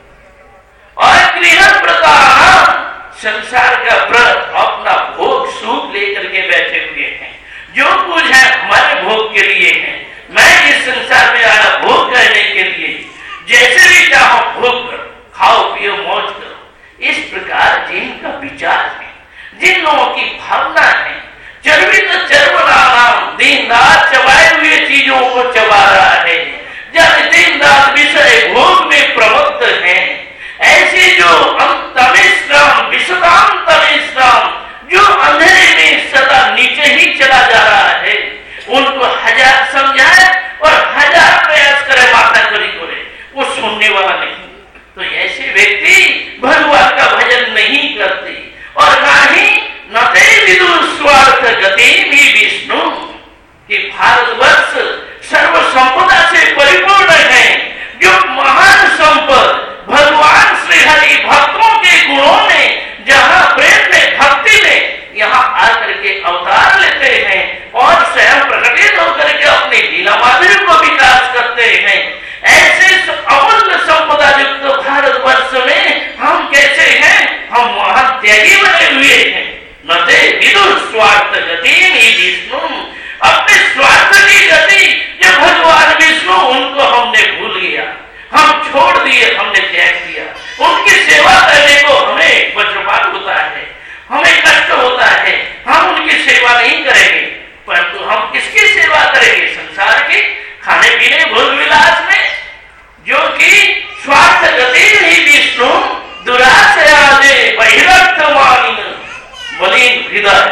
और गृह प्रकार संसार का व्रत अपना भोग सुख लेकर के बैठे हुए हैं। जो कुछ है हमारे भोग के लिए है। मैं इस संसार में आया भोग करने के लिए, जैसे भी चाहो भोग करो, खाओ पियो मौज करो। इस प्रकार जिनका विचार है, जिन लोगों की भावना है, चर्वित चर्वनाम दिन रात चबाए हुए चीजों को चबा रहा है, जब दिन रात विषय भोग में प्रवृत्त है, ऐसे जो अंतमिश्रम विशदाम तमिश्रम जो अंधेरे में सदा नीचे ही चला जा रहा है, उनको हजार समझाए और हजार प्रयास करे माथा करी करे, वो सुनने वाला नहीं। तो ऐसे व्यक्ति भगवान का भजन नहीं करते और ना ही न विदुर स्वार्थ गति भी विष्णु कि भारतवर्ष सर्व संपदा से परिपूर्ण है। जो महान संपद भगवान श्री हरि भक्तों के गुणों में, जहाँ प्रेम में भक्ति में यहाँ आकर के अवतार लेते हैं और स्वयं प्रकटित होकर के अपने लीला माधुर्य को विकास करते हैं, ऐसे अमूल्य संपदा युक्त भारतवर्ष में हम कैसे हैं? हम महान त्यागी बने हुए हैं। न ते विदुर स्वार्थ गति नहीं विष्णु, अपने स्वार्थ की गति जो भगवान विष्णु, उनको हमने भूल गया, हम छोड़ दिए, हमने त्याग दिया। उनकी सेवा करने को हमें वज्रपात होता है, हमें कष्ट होता है, हम उनकी सेवा नहीं करेंगे। परंतु हम किसकी सेवा करेंगे? संसार के खाने पीने भोग विलास में, जो कि स्वार्थ गति नहीं विष्णु दुराशयादे बहिरर्थमानिन मलिन हृदय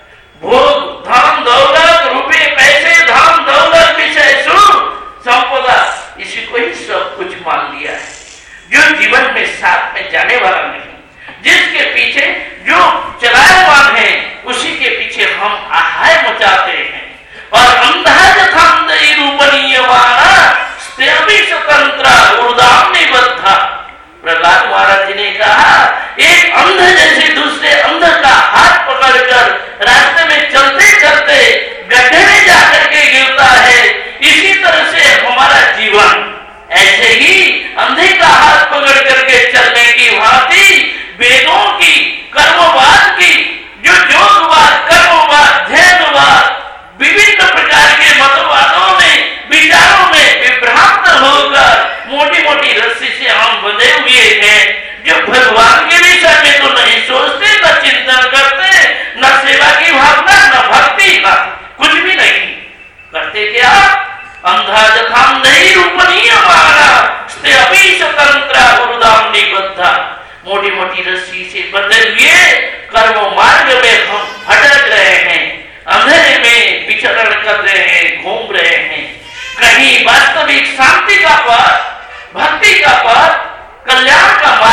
भोग धाम दौलत रुपए पैसे धाम दौलत विषय सुख संपदा, इसी को ही सब कुछ मान लिया है, जो जीवन में साथ में जाने वाला नहीं, जिसके पीछे जो चलायमान है उसी के पीछे हम आहाय मचाते हैं। और अंधाज थांदई रूपनीयमाना स्तेवी स्वतंत्र उर्दाम निबद्धा। प्रहलाद महाराज जी ने कहा, एक अंध जैसे दूसरे अंध का हाथ पकड़कर रास्ते में चलते चलते गड्ढे में जाकर के गिरता है, इसी तरह से हमारा जीवन ऐसे ही अंधे का हाथ पकड़ करके चलने की भांति वेदों की कर्मवाद की, जो योगवाद कर्मवाद ध्यानवाद विभिन्न प्रकार के मतवादों में विचारों में विभ्रांत होकर मोटी मोटी रस्सी से हम बंधे हुए हैं, जो भगवान के विषय में तो नहीं सोचते, न चिंतन करते, न सेवा की भावना, न भक्ति, न कुछ भी नहीं करते। क्या अंधा जथाम नहीं रूपनीय माना स्ते अभी स्वतंत्र उर्दाम निबद्धा। मोटी मोटी रस्सी से बंधे हुए कर्म मार्ग में हम भटक रहे हैं, अंधेरे में विचरण कर रहे हैं, घूम रहे हैं। कहीं वास्तविक शांति का पथ, भक्ति का पथ, कल्याण का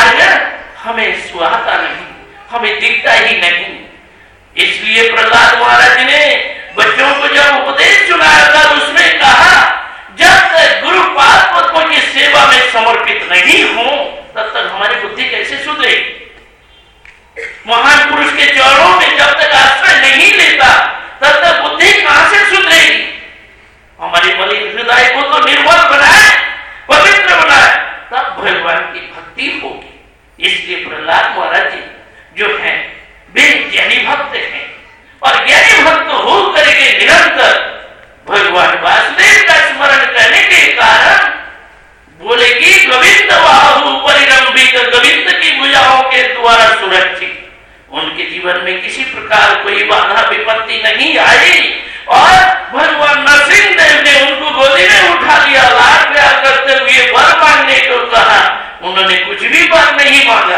हमें दिखता ही नहीं। इसलिए प्रहलाद महाराज ने बच्चों को जब उपदेश सुनाया था उसमें कहा, जब तक गुरु पाद पद्मों की सेवा में समर्पित नहीं हो तब तक हमारी बुद्धि कैसे सुधरेगी। महान पुरुष के चरणों में जब तक आश्रय नहीं लेता तब तक बुद्धि कहां से सुधरेगी। हमारे मलिन हृदय को तो निर्मल बनाए, पवित्र बनाए, तब भगवान की भक्ति होगी। इसलिए प्रहलाद महाराज जी जो है वे ज्ञानी भक्त हैं और ज्ञानी भक्त हो करके निरंतर भगवान वासुदेव का स्मरण करने के कारण बोले कि गोविंद बाहु परिरंभित, गोविंद की भुजाओं के द्वारा सुरक्षित। उनके जीवन में किसी प्रकार कोई बाधा विपत्ति नहीं आई और भगवान नरसिंह देव ने उनको गोदी में उठा लिया, लाड प्यार करते हुए वर मांगने को कहा। उन्होंने कुछ भी वर नहीं मांगा,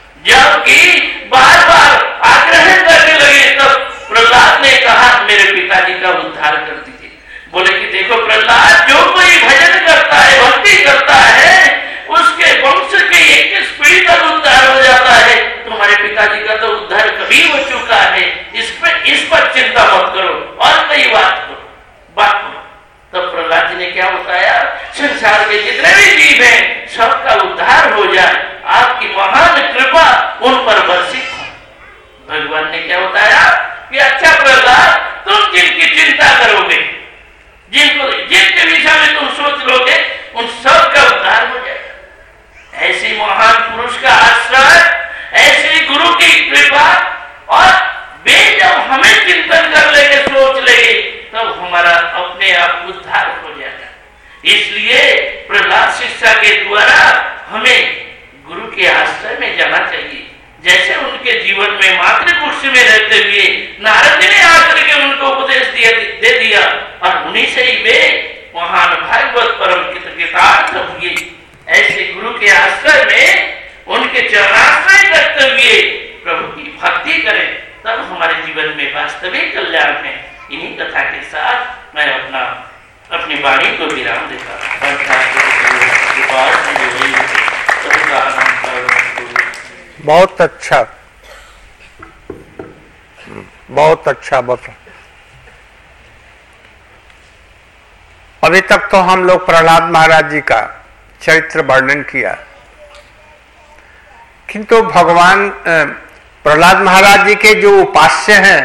जबकि बार बार आग्रह करने लगे तब प्रहलाद ने कहा मेरे पिताजी का उद्धार कर दीजिए। बोले कि देखो प्रहलाद, जो कोई भजन करता है, भक्ति करता है, उसके वंश के एक पीढ़ी तक उद्धार हो जाता है। तुम्हारे पिताजी का तो उद्धार कभी हो चुका है, इस पर इस पर चिंता मत करो और कई बात करो बात करो। तब प्रहलाद जी ने क्या बताया, संसार के जितने भी जीव हैं सबका उद्धार हो जाए, आपकी महान कृपा उन पर बरसित हो। भगवान ने क्या बताया कि अच्छा प्रहलाद, तुम जिनकी चिंता करोगे, जिनको जिनके विषय में तुम सोच लोगे, उन सब का उद्धार हो जाएगा। ऐसी महान पुरुष का आश्रय, ऐसी गुरु की कृपा और वे जब हमें चिंतन कर लेंगे, सोच लेंगे, तब हमारा अपने आप उद्धार हो जाएगा। इसलिए प्रहलाद शिक्षा के द्वारा हमें गुरु के आश्रय में जाना चाहिए। जैसे उनके जीवन में मातृ कुर्सी में रहते हुए नारद जी ने आकर के उनको उपदेश दिया, दे दिया और उन्हीं से ही वे महान भागवत परम कृतार्थ हुए। ऐसे गुरु के आश्रय में उनके चरणाश्रय करते हुए प्रभु की भक्ति करें, तब हमारे जीवन में वास्तविक कल्याण है। इन्हीं कथा के साथ मैं अपना अपनी वाणी को विराम देता बहुत अच्छा, बहुत अच्छा बता। अभी तक तो हम लोग प्रहलाद महाराज जी का चरित्र वर्णन किया, किंतु भगवान प्रहलाद महाराज जी के जो उपास्य हैं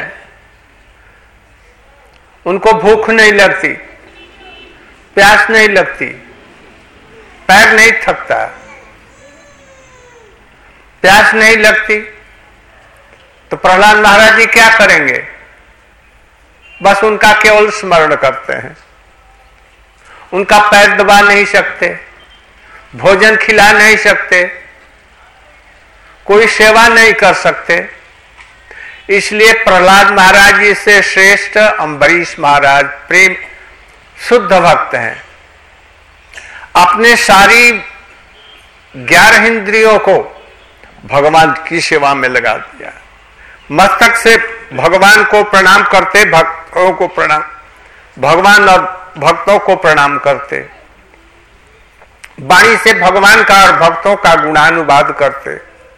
उनको भूख नहीं लगती, प्यास नहीं लगती, पैर नहीं थकता, प्यास नहीं लगती, तो प्रहलाद महाराज जी क्या करेंगे? बस उनका केवल स्मरण करते हैं। उनका पैर दबा नहीं सकते, भोजन खिला नहीं सकते, कोई सेवा नहीं कर सकते। इसलिए प्रहलाद महाराज जी से श्रेष्ठ अम्बरीश महाराज प्रेम शुद्ध भक्त हैं। अपने सारी ग्यारह इंद्रियों को भगवान की सेवा में लगा दिया। मस्तक से भगवान को प्रणाम करते, भक्तों को प्रणाम, भगवान और भक्तों को प्रणाम करते, वाणी से भगवान का और भक्तों का गुणानुवाद करते,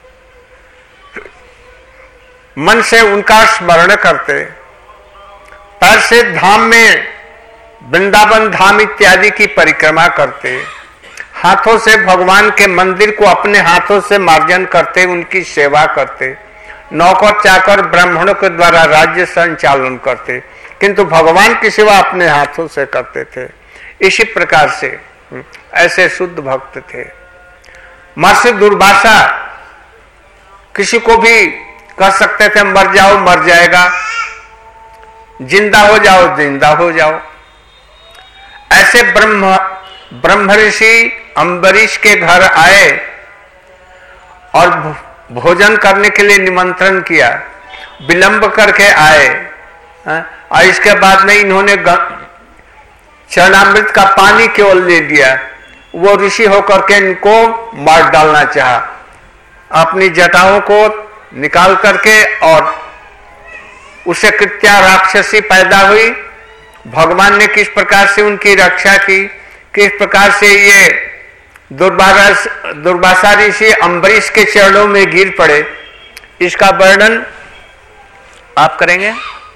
मन से उनका स्मरण करते, पैर से धाम में वृंदावन धाम इत्यादि की परिक्रमा करते, हाथों से भगवान के मंदिर को अपने हाथों से मार्जन करते, उनकी सेवा करते, नौकर चाकर ब्राह्मणों के द्वारा राज्य संचालन करते, किंतु भगवान की सेवा अपने हाथों से करते थे। इसी प्रकार से ऐसे शुद्ध भक्त थे। महर्षि दुर्वासा किसी को भी कह सकते थे मर जाओ मर जाएगा, जिंदा हो जाओ जिंदा हो जाओ। ऐसे ब्रह्म ब्रह्म ऋषि अम्बरीश के घर आए और भोजन करने के लिए निमंत्रण किया, विलंब करके आए और इसके बाद में इन्होंने चरणामृत का पानी केवल ले दिया। वो ऋषि होकर के इनको मार डालना चाहा, अपनी जटाओं को निकाल करके, और उसे कृत्या राक्षसी पैदा हुई। भगवान ने किस प्रकार से उनकी रक्षा की, किस प्रकार से ये दुर्वासा दुर्वासा ऋषि अम्बरीश के चरणों में गिर पड़े, इसका वर्णन आप करेंगे?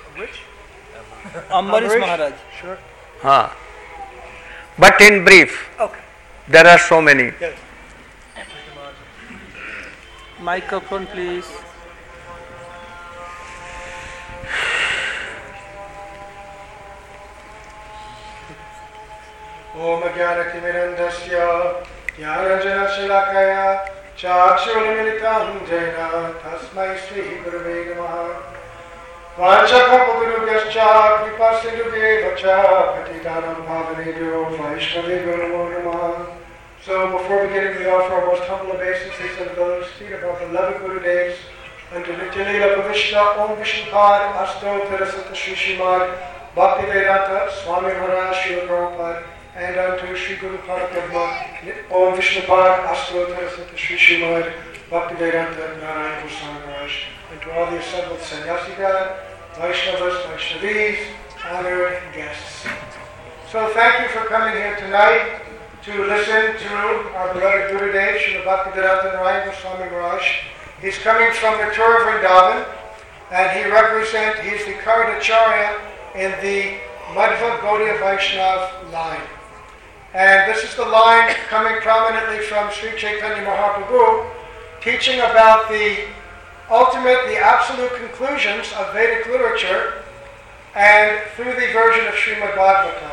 अम्बरीश महाराज. हाँ, but in brief there are so many. Microphone, please. Om Jnanatimirandasya Jnananjanashalakaya Chakshurmilitam Jena Tasmai Sri Gurave Namaha Vanchakapagurubhyascha Kripasindhubhyevacha Patitanam Bhavanebhyo Vaishnavebhyo Namo Namaha. So before beginning, we offer our most humble obeisances of those feet of our beloved Gurudevs unto Nitya-Leela Pravishna Om Vishnupad Asto Terasata Shri Srimad Bhaktivedanta Swami Maharaj Srila Prabhupada and unto Sri Guru Parabrahma Om Vishnupad Asto Terasata Shri Srimad Bhaktivedanta Narayana Goswami Maharaj, and to all the assembled Sannyasika, Vaishnavas, Vaishnavis, honored guests. So thank you for coming here tonight to listen to our beloved Gurudev, Srila Bhaktivedanta Narayana Goswami Maharaj. He's coming from the tour of Vrindavan, and he represents, he's the Karadacharya in the Madhva Gaudiya Vaishnav line. And this is the line coming prominently from Sri Chaitanya Mahaprabhu, teaching about the ultimate, the absolute conclusions of Vedic literature, and through the version of Srimad Bhagavatam.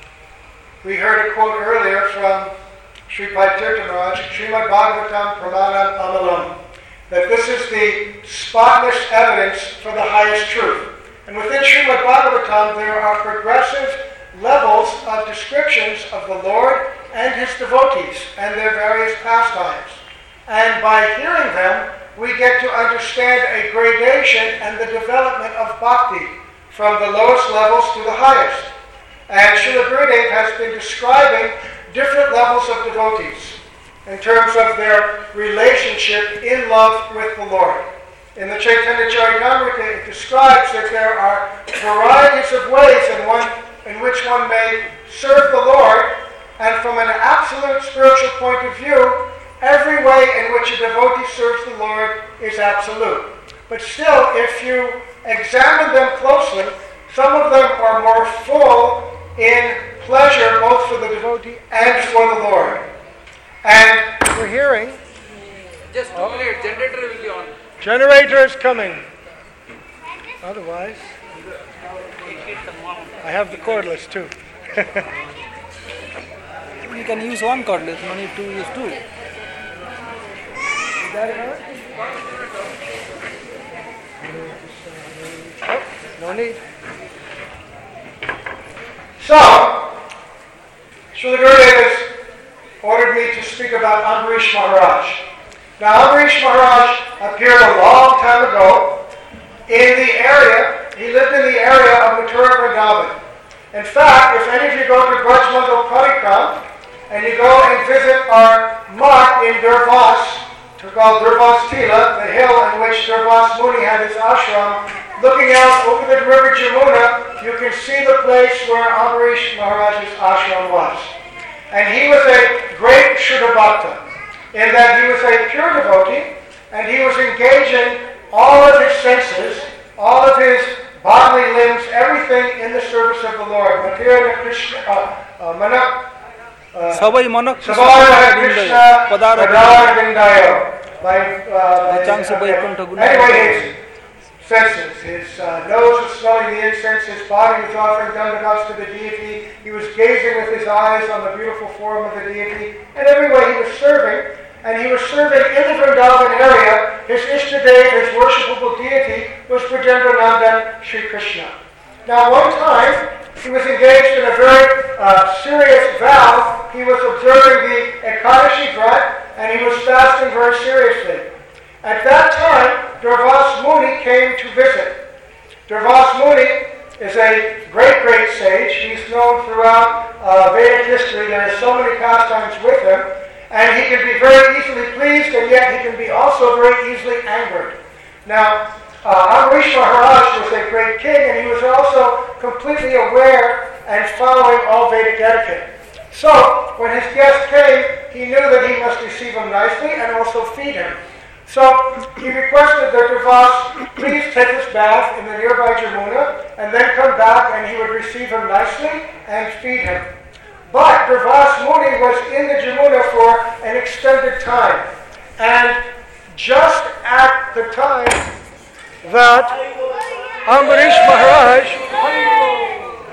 We heard a quote earlier from Sripad Tirtha Maharaj, Srimad Bhagavatam Pramanam Amalam, that this is the spotless evidence for the highest truth. And within Srimad Bhagavatam there are progressive levels of descriptions of the Lord and His devotees and their various pastimes. And by hearing them, we get to understand a gradation and the development of bhakti from the lowest levels to the highest. And Srila Gurudev has been describing different levels of devotees in terms of their relationship in love with the Lord. In the Chaitanya Charitamrita, it describes that there are varieties of ways in, one, in which one may serve the Lord, and from an absolute spiritual point of view, every way in which a devotee serves the Lord is absolute. But still, if you examine them closely, some of them are more full in pleasure both for the devotee and for the Lord. And we're hearing... Just two minutes, generator will be on. Generator is coming. Otherwise, I have the cordless too. You can use one cordless, no need to use two. Is that enough? Oh, no need. So, Srila Gurudev has ordered me to speak about Ambarish Maharaj. Now, Ambarish Maharaj appeared a long time ago in the area, he lived in the area of Mathura Vrindavan. In fact, if any of you go to Brajmandal Parikram and you go and visit our mutt in Durvas, called Durvas Tila, the hill in which Durvas Muni had his ashram, looking out over the river Jamuna, you can see the place where Ambarish Maharaj's ashram was. And he was a great Shuddha Bhakta, in that he was a pure devotee, and he was engaging all of his senses, all of his bodily limbs, everything in the service of the Lord. Mathura Krishna, uh, uh, Manak, Sabai Manak Krishna, Padar Vindayo. By, uh, by, anyway, his senses, his uh, nose was smelling the incense, his body was offering dandavats to the deity, he was gazing with his eyes on the beautiful form of the deity, and every way he was serving, and he was serving in the Vrindavan area. His Ishtadev, his worshipable deity, was Brajendranandan Sri Krishna. Now, one time, he was engaged in a very uh, serious vow. He was observing the Ekadashi Vrat, and he was fasting very seriously. At that time, Durvas Muni came to visit. Durvas Muni is a great, great sage. He's known throughout uh, Vedic history. There are so many pastimes with him. And he can be very easily pleased, and yet he can be also very easily angered. Now, uh, Ambarish Maharaj was a great king, and he was also completely aware and following all Vedic etiquette. So, when his guest came, he knew that he must receive him nicely and also feed him. So he requested that Durvas please take his bath in the nearby Jamuna and then come back, and he would receive him nicely and feed him. But Durvas Muni was in the Jamuna for an extended time, and just at the time that Ambarish Maharaj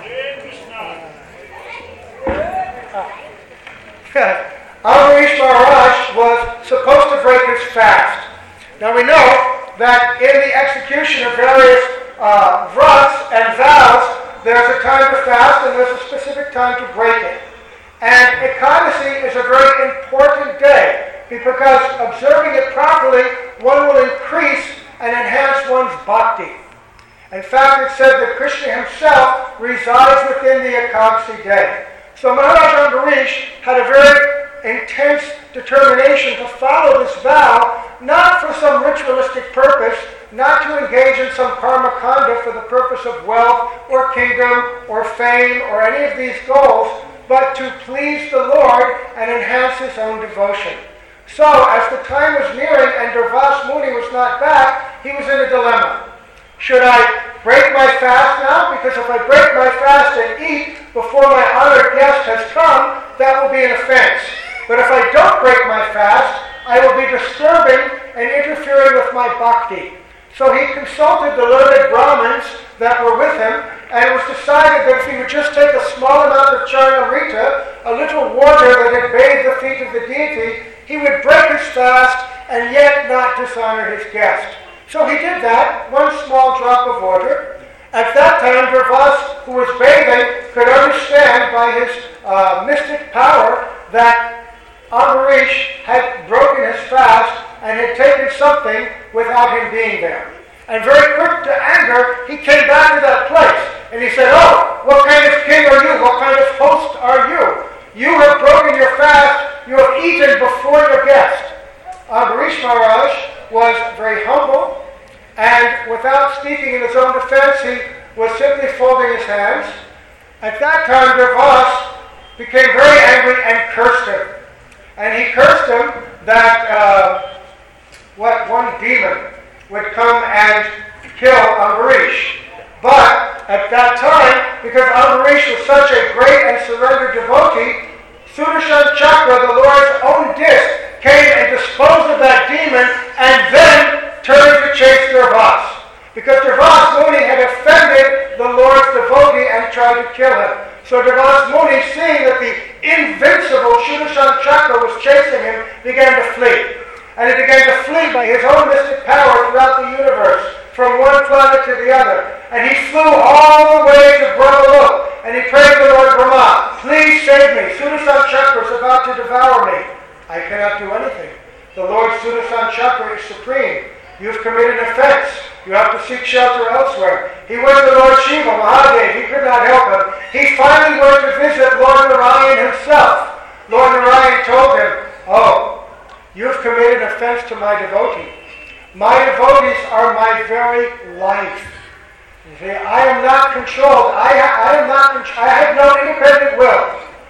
Ambarish Maharaj was supposed to break his fast. Now we know that in the execution of various uh, vrats and vows, there's a time to fast and there's a specific time to break it. And Ekadasi is a very important day because observing it properly, one will increase and enhance one's bhakti. In fact, it's said that Krishna himself resides within the Ekadasi day. So Maharaj Ambarish had a very intense determination to follow this vow, not for some ritualistic purpose, not to engage in some karma kanda for the purpose of wealth or kingdom or fame or any of these goals, but to please the Lord and enhance his own devotion. So, as the time was nearing and Durvas Muni was not back, he was in a dilemma. Should I break my fast now? Because if I break my fast and eat before my honored guest has come, that will be an offense. But if I don't break my fast, I will be disturbing and interfering with my bhakti. So he consulted the learned Brahmins that were with him, and it was decided that if he would just take a small amount of charnamrita, a little water that had bathed the feet of the deity, he would break his fast and yet not dishonor his guest. So he did that, one small drop of water. At that time, Durvas, who was bathing, could understand by his uh, mystic power that Ambarish had broken his fast and had taken something without him being there. And very quick to anger, he came back to that place and he said, "Oh, what kind of king are you? What kind of host are you? You have broken your fast, you have eaten before your guest." Ambarish Maharaj was very humble, and without speaking in his own defense, he was simply folding his hands. At that time, Durvas became very angry and cursed him. And he cursed him that uh, what one demon would come and kill Ambarish. But at that time, because Ambarish was such a great and surrendered devotee, Sudarshan Chakra, the Lord's own disc, came and disposed of that demon and then turned to chase Durvas. Because Durvas Muni had offended the Lord's devotee and tried to kill him. So Durvas Muni, seeing that the invincible Sudarshan Chakra was chasing him, began to flee. And he began to flee by his own mystic power throughout the universe, from one planet to the other. And he flew all the way to Brahmalok, and he prayed to Lord Brahma, "Please save me. Sudarshan Chakra is about to devour me." "I cannot do anything. The Lord Sudarshan Chakra is supreme. You've committed an offense. You have to seek shelter elsewhere." He went to Lord Shiva, Mahadev. He could not help him. He finally went to visit Lord Narayan himself. Lord Narayan told him, "Oh, you've committed an offense to my devotee. My devotees are my very life. You see, I am not controlled. I, ha- I am not. I have no independent will.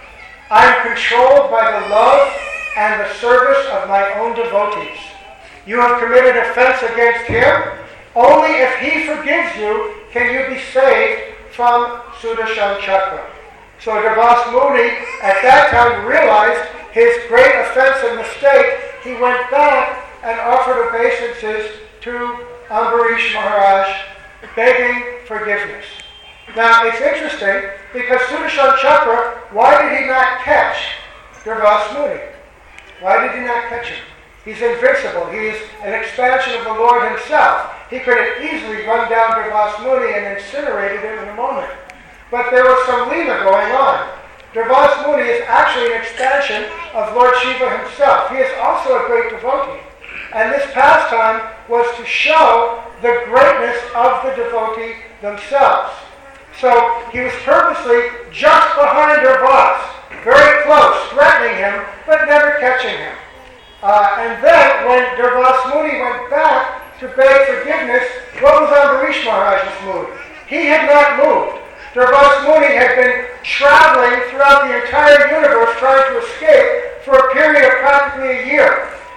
I am controlled by the love and the service of my own devotees. You have committed offense against him. Only if he forgives you can you be saved from Sudarshan Chakra." So Durvas Muni at that time realized his great offense and mistake. He went back and offered obeisances to Ambarish Maharaj, begging forgiveness. Now it's interesting because Sudarshan Chakra, why did he not catch Durvas Muni? Why did he not catch him? He's invincible. He's an expansion of the Lord himself. He could have easily run down Durvas Muni and incinerated him in a moment. But there was some leela going on. Durvas Muni is actually an expansion of Lord Shiva himself. He is also a great devotee. And this pastime was to show the greatness of the devotee themselves. So he was purposely just behind Durvas, very close, threatening him, but never catching him. Uh, and then when Durvas Muni went back to beg forgiveness, what was Ambarish Maharaj's mood? He had not moved. Durvas Muni had been traveling throughout the entire universe trying to escape for a period of practically a year.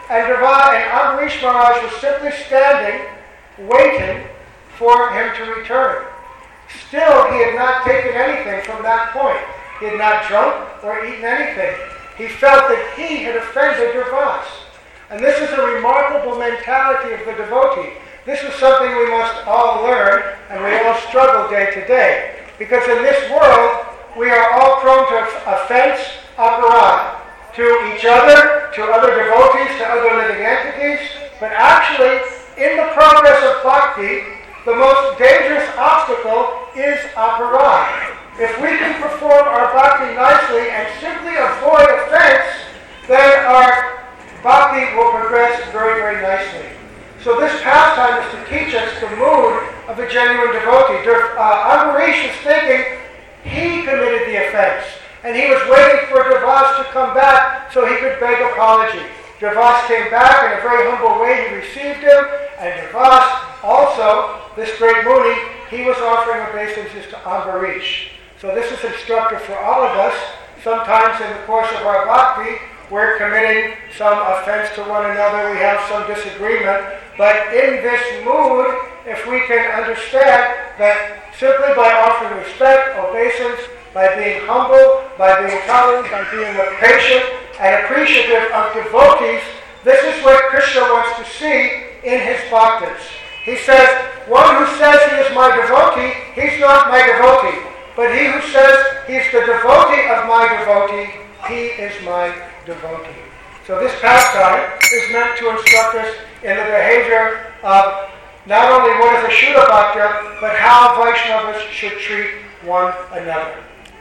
and Deva and Ambarish Maharaj was simply standing, waiting for him to return. Still, he had not taken anything from that point. He had not drunk or eaten anything. He felt that he had offended Durvas. And this is a remarkable mentality of the devotee. This is something we must all learn, and we all struggle day to day. Because in this world, we are all prone to offense, aparad, to each other, to other devotees, to other living entities. But actually, in the progress of bhakti, the most dangerous obstacle is aparad. If we can perform our bhakti nicely and simply avoid offense, then our bhakti will progress very, very nicely. So this pastime is to teach us the mood of a genuine devotee. Uh, Ambarish is thinking he committed the offense, and he was waiting for Durvas to come back so he could beg apology. Durvas came back in a very humble way. He received him, and Durvas also, this great Muni, he was offering obeisances to Ambarish. So this is instructive for all of us. Sometimes in the course of our bhakti, we're committing some offense to one another, we have some disagreement, but in this mood, if we can understand that simply by offering respect, obeisance, by being humble, by being tolerant, by being patient and appreciative of devotees, this is what Krishna wants to see in his bhaktas. He says, one who says he is my devotee, he's not my devotee. But he who says he's the devotee of my devotee, he is my devotee. So this pastime is meant to instruct us in the behavior of not only what is a Shuddha Bhakta, but how Vaishnavas should treat one another.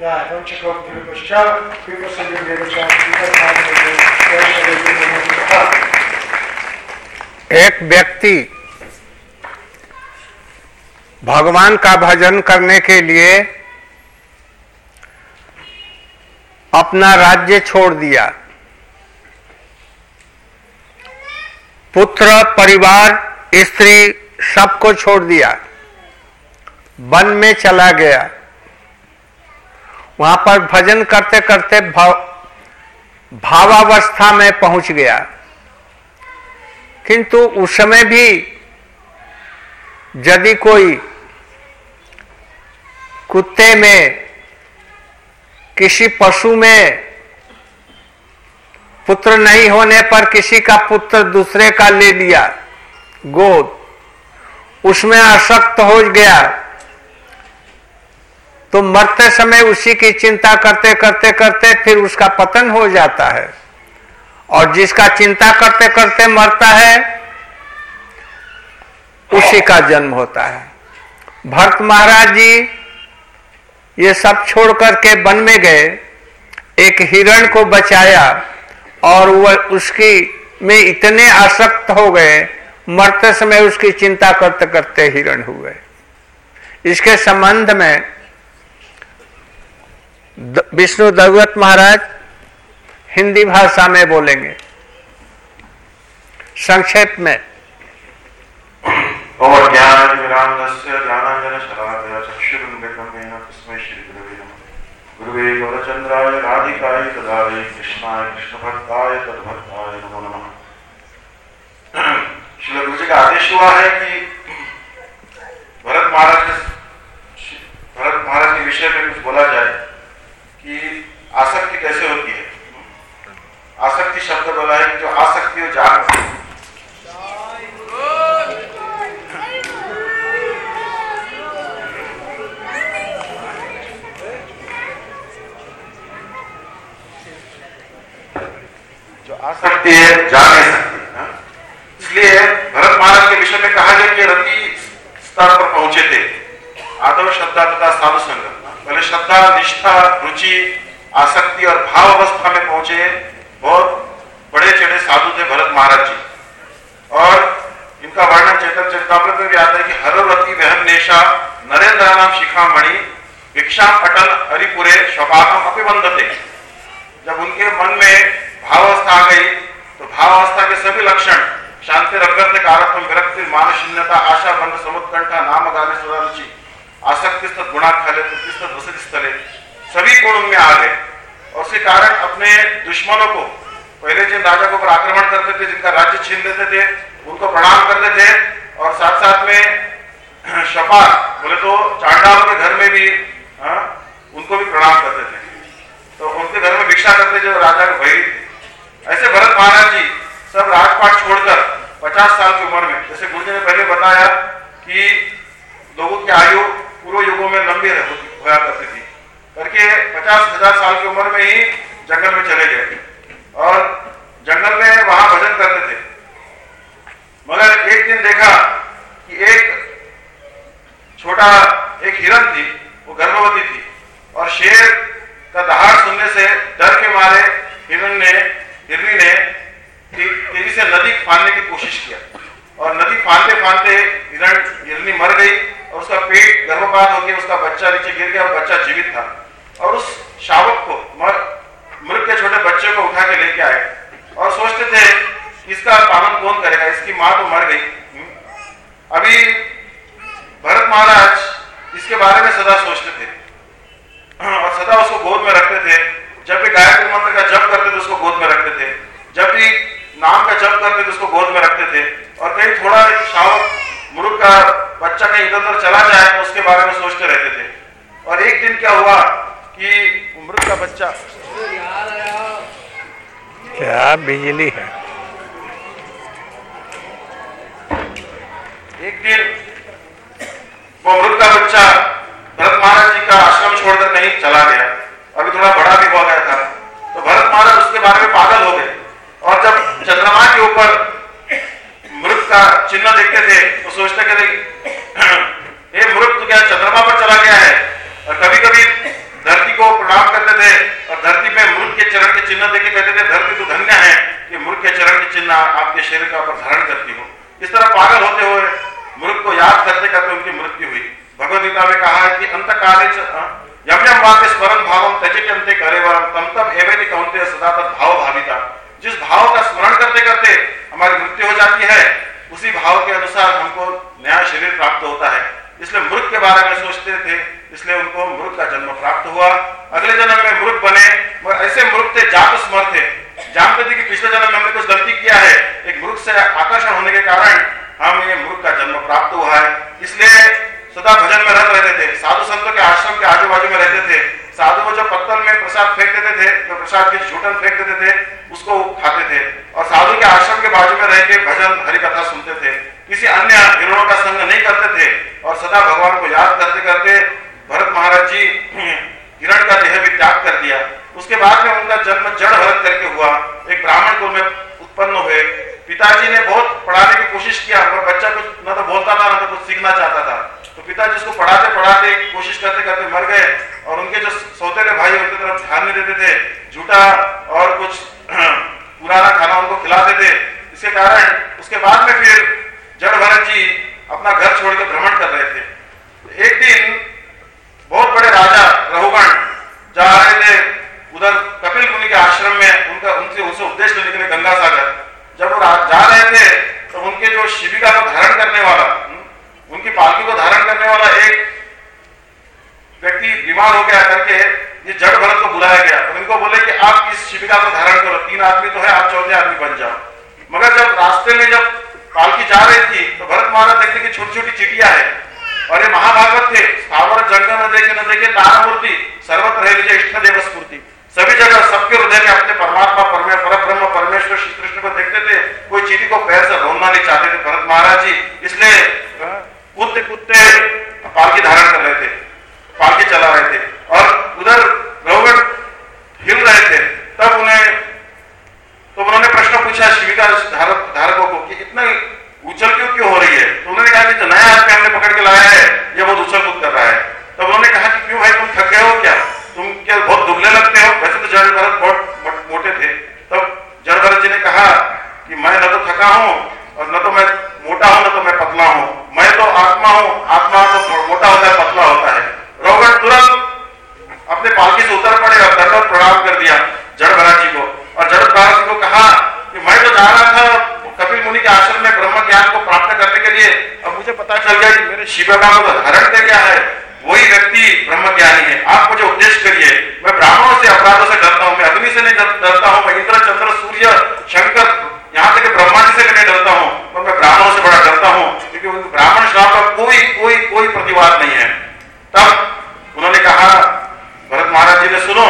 एक व्यक्ति भगवान का भजन करने के लिए अपना राज्य छोड़ दिया, पुत्र, परिवार, स्त्री सबको छोड़ दिया, वन में चला गया। वहां पर भजन करते करते भाव भावावस्था में पहुंच गया, किंतु उस समय भी यदि कोई कुत्ते में, किसी पशु में पुत्र नहीं होने पर किसी का पुत्र दूसरे का ले लिया गोद, उसमें आसक्त हो गया, तो मरते समय उसी की चिंता करते करते करते फिर उसका पतन हो जाता है। और जिसका चिंता करते करते मरता है उसी का जन्म होता है। भरत महाराज जी ये सब छोड़ करके वन में गए, एक हिरण को बचाया और वह उसकी में इतने आसक्त हो गए, मरते समय उसकी चिंता करते करते हिरण हुए। इसके संबंध में विष्णु दत्त महाराज हिंदी भाषा में बोलेंगे, संक्षेप में। और ज्ञान विरामस्य ज्ञानांजन शलाकया चक्षुरुन्मिलितं येन तस्मै श्रीगुरवे नमः। गुरुवे गौरचन्द्राय राधिकाय तदालये कृष्णाय कृष्णभक्ताय तद्भक्ताय नमो नमः। श्री गुरु जी का आदेश हुआ है कि भरत महाराज भरत महाराज के विषय में कुछ बोला जाए कि आसक्ति कैसे होती है। आसक्ति शब्द बोला है कि जो आसक्ति हो जाग जो आसक्ति है जा नहीं सकती। इसलिए भरत महाराज के विषय में कहा गया कि रति स्तर पर पहुंचे थे, आदव श्रद्धा तथा साधु संगत। पहले श्रद्धा, निष्ठा, रुचि, आसक्ति और भाव अवस्था में पहुंचे बहुत बड़े चढ़े साधु थे भरत महाराज जी। और इनका वर्णन चैतन्य चरितामृत में भी आता है कि हररति वहन नेशा नरेंद्र नाम शिखामणि भिक्षा अटल हरिपुरे स्वभावम अपिवंदते। जब उनके मन में भावावस्था आ गई तो भावावस्था के सभी लक्षण शांति रगत कारत्व विरक्ति मान शून्यता आशा बंध समुत्कंठा नाम गाने सदा रुचि आसक्ति स्थित गुणाख्याले प्रतिष्ठित वसति स्थले सभी गुण उनमें आ गए। और उसी कारण अपने दुश्मनों को पहले जिन राजा के ऊपर आक्रमण करते थे, जिनका राज्य छीन लेते थे, उनको प्रणाम करते थे और साथ साथ में शपार बोले तो चांडालों के घर में भी आ, उनको भी प्रणाम करते थे। तो उनके घर में भिक्षा करते जो राजा के भाई थे। ऐसे भरत महाराज जी सब राजपाट छोड़कर पचास साल की उम्र में, जैसे गुरु जी ने पहले बताया कि लोगों की आयु पूर्व युगों में लंबी होया करती थी, करके पचास हजार साल की उम्र में ही जंगल में चले गए और जंगल में वहां भजन करते थे। मगर एक दिन देखा कि एक छोटा एक हिरन थी, वो गर्भवती थी और शेर का दहाड़ सुनने से डर के मारे हिरन ने हिरनी ने तेजी से नदी फाड़ने की कोशिश किया और नदी फाड़ते फाड़ते हिरण हिरनी मर गई और उसका पेट गर्भपात हो गया, उसका बच्चा नीचे गिर गया और बच्चा जीवित था। और उस शावक को मृग के छोटे बच्चे को उठा के लेके आए और सोचते थे इसका पालन कौन करेगा, इसकी मां तो मर गई। अभी भरत महाराज इसके बारे में सदा सोचते थे और सदा उसको गोद में रखते थे। जब भी गायत्री मंत्र का जप करते थे उसको गोद में रखते थे, जब भी नाम का जप करते थे उसको गोद में रखते थे। और कहीं थोड़ा शावक मृग का बच्चा कहीं इधर उधर चला जाए तो उसके बारे में सोचते रहते थे। और एक दिन क्या हुआ कि मृग का बच्चा, क्या बिजली है, एक दिन वो मृग का बच्चा भरत महाराज जी का आश्रम छोड़कर कहीं चला गया। अभी थोड़ा बड़ा भी हो गया था तो भरत महाराज उसके बारे में पागल हो गए और जब चंद्रमा के ऊपर मृग का चिन्ह देखते थे तो सोचते थे ये मृग तो क्या चंद्रमा पर चला गया है। और कभी कभी धरती को प्रणाम करते थे और धरती में मृग के चरण के चिन्ह देखे कहते थे धरती तो धन्य है कि मृग के चरण के चिन्ह आपके शरीर का ऊपर धारण करती हो। इस तरह पागल होते हुए मृग को याद करते करते उनकी मृत्यु हुई। भगवद गीता में कहा है कि अंत काले यम यम वाक्य स्मरण भावम त्यजते अंते करेवरम तम तम एवेति कौन्तेय सदा तद भाव भाविता। जिस भाव का स्मरण करते करते हमारी मृत्यु हो जाती है उसी भाव के अनुसार हमको नया शरीर प्राप्त होता है। इसलिए मृग के बारे में सोचते थे, इसलिए उनको मृग का जन्म प्राप्त हुआ। अगले जन्म में मृग बने और ऐसे मृग थे जात स्मर थे, जानते थे कि पिछले जन्म में हमने कुछ गलती किया है, एक मृग से आकर्षण होने के कारण हम ये मृग का जन्म प्राप्त हुआ है। इसलिए सदा भजन में रत रहते थे, साधु संतों के आश्रम के आजू बाजू में रहते थे। साधु को जो पत्तल में प्रसाद फेंक देते थे, जो प्रसाद की झूठन फेंक देते थे उसको खाते थे और साधु के आश्रम के बाजू में रह के भजन हरि कथा सुनते थे। किसी अन्य हिरणों का संग नहीं करते थे और सदा भगवान को याद करते करते भरत महाराज जी हिरण का देह भी त्याग कर दिया। उसके बाद में उनका जन्म जड़ भरत करके हुआ, एक ब्राह्मण कुल में उत्पन्न हुए। पिताजी ने बहुत पढ़ाने की कोशिश किया पर बच्चा कुछ न तो बोलता था न तो कुछ सीखना चाहता था। तो पिताजी उसको पढ़ाते पढ़ाते कोशिश करते करते मर गए और उनके जो सौतेले भाई उनकी तरफ ध्यान नहीं देते थे, झूठा और कुछ पुराना खाना उनको खिलाते थे। इसके कारण उसके बाद में फिर जड़ भरत जी अपना घर छोड़ के भ्रमण कर रहे थे। एक दिन बहुत बड़े राजा रहुगण जा रहे थे उधर कपिल मुनि के आश्रम में, उनका उनसे उनसे उपदेश लेने के लिए गंगा सागर। जब वो जा रहे थे तो उनके जो शिविका को धारण करने वाला, उनकी पालकी को धारण करने वाला एक व्यक्ति बीमार हो गया करके ये जड़ भरत को बुलाया गया और इनको बोले कि आप इस शिविका को धारण करो, तीन आदमी तो है, आप चौथे आदमी बन जाओ। मगर जब रास्ते में जब पालकी जा रही थी तो भरत महाराज देखते कि छोटी छोटी चिटिया है और ये महाभागवत थे, स्थावर जंगल न देखे न देखे तारा मूर्ति सर्वत्र है इष्ट देव स्फूर्ति। सभी जगह सबके हृदय में अपने परमात्मा परमे पर ब्रह्म परमेश्वर श्री कृष्ण को देखते थे, कोई चीटी को पैर से रोकना नहीं चाहते थे भरत महाराज जी। इसलिए कूदते कूदते पालकी धारण कर रहे थे, पालकी चला रहे थे और उधर रहुगण हिल रहे थे। तब उन्हें तो उन्होंने प्रश्न पूछा शिविका धारक धारकों को कि इतना उछल क्यों क्यों हो रही है। तो उन्होंने कहा कि जो नया आदमी हमने पकड़ के लाया है ये बहुत उछल कूद कर रहा है। तब उन्होंने कहा कि क्यों भाई तुम थक गए हो क्या, तुम क्या बहुत दुबले लगते हो, वैसे तो जड़ भरत बहुत मोटे थे। तब जड़ भरत जी ने कहा कि मैं न तो थका हूं और न तो मैं मोटा हूं न तो मैं पतला हूं, मैं तो आत्मा हूं, आत्मा तो मोटा होता है पतला होता है। रहुगण तुरंत अपने पालकी से उतर पड़े और दंडवत प्रणाम कर दिया जड़ भरत जी को और जड़ भरत जी को कहा कि मैं तो जा रहा था कपिल मुनि के आश्रम में ब्रह्म ज्ञान को प्राप्त करने के लिए, अब मुझे पता चल गया कि मेरे शिविका को धारण कर गया है, वही व्यक्ति ब्रह्मज्ञानी है। आप मुझे उपदेश करिए, मैं ब्राह्मणों से अपराधों से डरता हूँ, मैं अग्नि से नहीं डरता हूँ, मैं इंद्र चंद्र सूर्य शंकर यहाँ तक ब्रह्मा जी से भी नहीं डरता हूँ, पर मैं ब्राह्मणों से बड़ा डरता हूँ, क्योंकि ब्राह्मण श्राप का कोई कोई कोई प्रतिवाद नहीं है। तब उन्होंने कहा, भरत महाराज जी ने सुनो,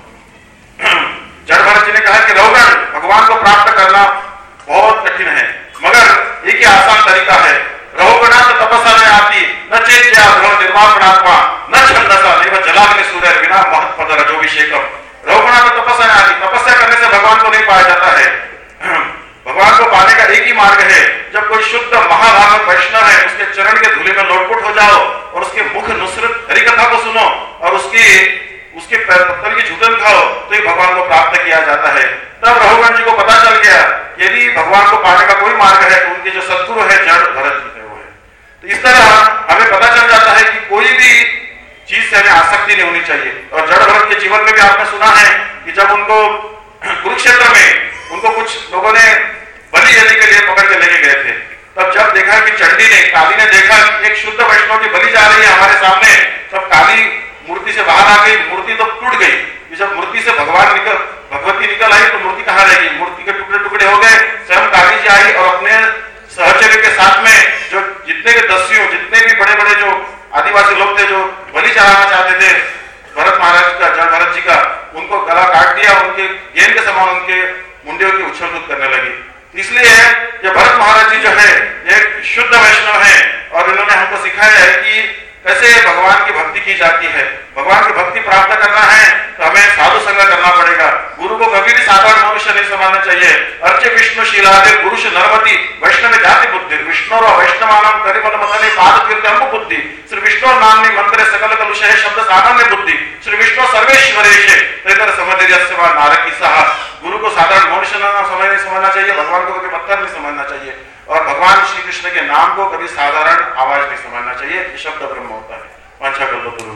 जड़ भरत जी ने कहा कि रघुगण, भगवान को प्राप्त करना बहुत कठिन है, मगर एक ही आसान तरीका है। रघुगणा तो तपस्या में आती न चेत निर्माणात्मा न छंदसा देव जलाग्नि सूर्य बिना महत्पद रजोभिषेकम। रघुगणा तो तपस्या में आती, तपस्या करने से भगवान को नहीं पाया जाता है। भगवान को पाने का एक ही मार्ग है, जब कोई शुद्ध महाभागवत वैष्णव है उसके चरण के धूले में लोटपुट हो जाओ और उसके मुख नुसरत हरिकथा को सुनो और उसकी उसके पत्थर की झूठन खाओ, तो ये भगवान को प्राप्त किया जाता है। तब रघुगण जी को पता चल गया, यदि भगवान को पाने का कोई मार्ग है तो उनके जो सदगुरु है जड़ भरत जी है वो है। तो इस तरह हमें पता चल जाता है कि कोई भी चीज से हमें आसक्ति नहीं होनी चाहिए। और जड़ भरत के जीवन में भी आपने सुना है कि जब उनको कुरुक्षेत्र में उनको कुछ लोगों ने बलि देने के लिए पकड़ के लेके गए थे, तब जब देखा कि चंडी ने काली ने देखा कि एक शुद्ध वैष्णव की बलि जा रही है हमारे सामने, तब काली मूर्ति से बाहर आ गई, मूर्ति तो टूट गई। जब मूर्ति से भगवान निकल भगवती निकल आई तो मूर्ति कहाँ रहेगी, मूर्ति के टुकड़े टुकड़े हो गए। स्वयं काली जी आई और अपने सहचर्य के साथ में जो जितने भी दस्युओं, जितने भी बड़े बड़े जो आदिवासी लोग थे जो बलि चढ़ाना चाहते थे भरत महाराज का, जड़ भरत जी का, उनको गला काट दिया, उनके गेंद के समान उनके मुंडियों की उछल कूद करने लगी। इसलिए ये भरत महाराज जी जो है एक शुद्ध वैष्णव है और इन्होंने हमको सिखाया है कि कैसे भगवान की भक्ति की जाती है। भगवान की भक्ति प्राप्त करना है तो हमें साधु संग करना पड़ेगा। गुरु को कभी भी साधारण मनुष्य नहीं समझना चाहिए। अर्चे विष्णु शीलादे पुरुष नरमति वैष्णव जाति बुद्धि विष्णु और वैष्णवानाम करिमल मतले पाद कीर्ति हम बुद्धि श्री विष्णु नाम मंत्र सकल कलुष है शब्द सामान्य बुद्धि श्री विष्णु सर्वेश्वरेश समझ नारकी सहा। गुरु को साधारण मनुष्य समझ नहीं समझना चाहिए, भगवान को कभी पत्थर नहीं समझना चाहिए और भगवान श्री कृष्ण के नाम को कभी साधारण आवाज नहीं समझना चाहिए। ये शब्द ब्रह्म होता है। वांछा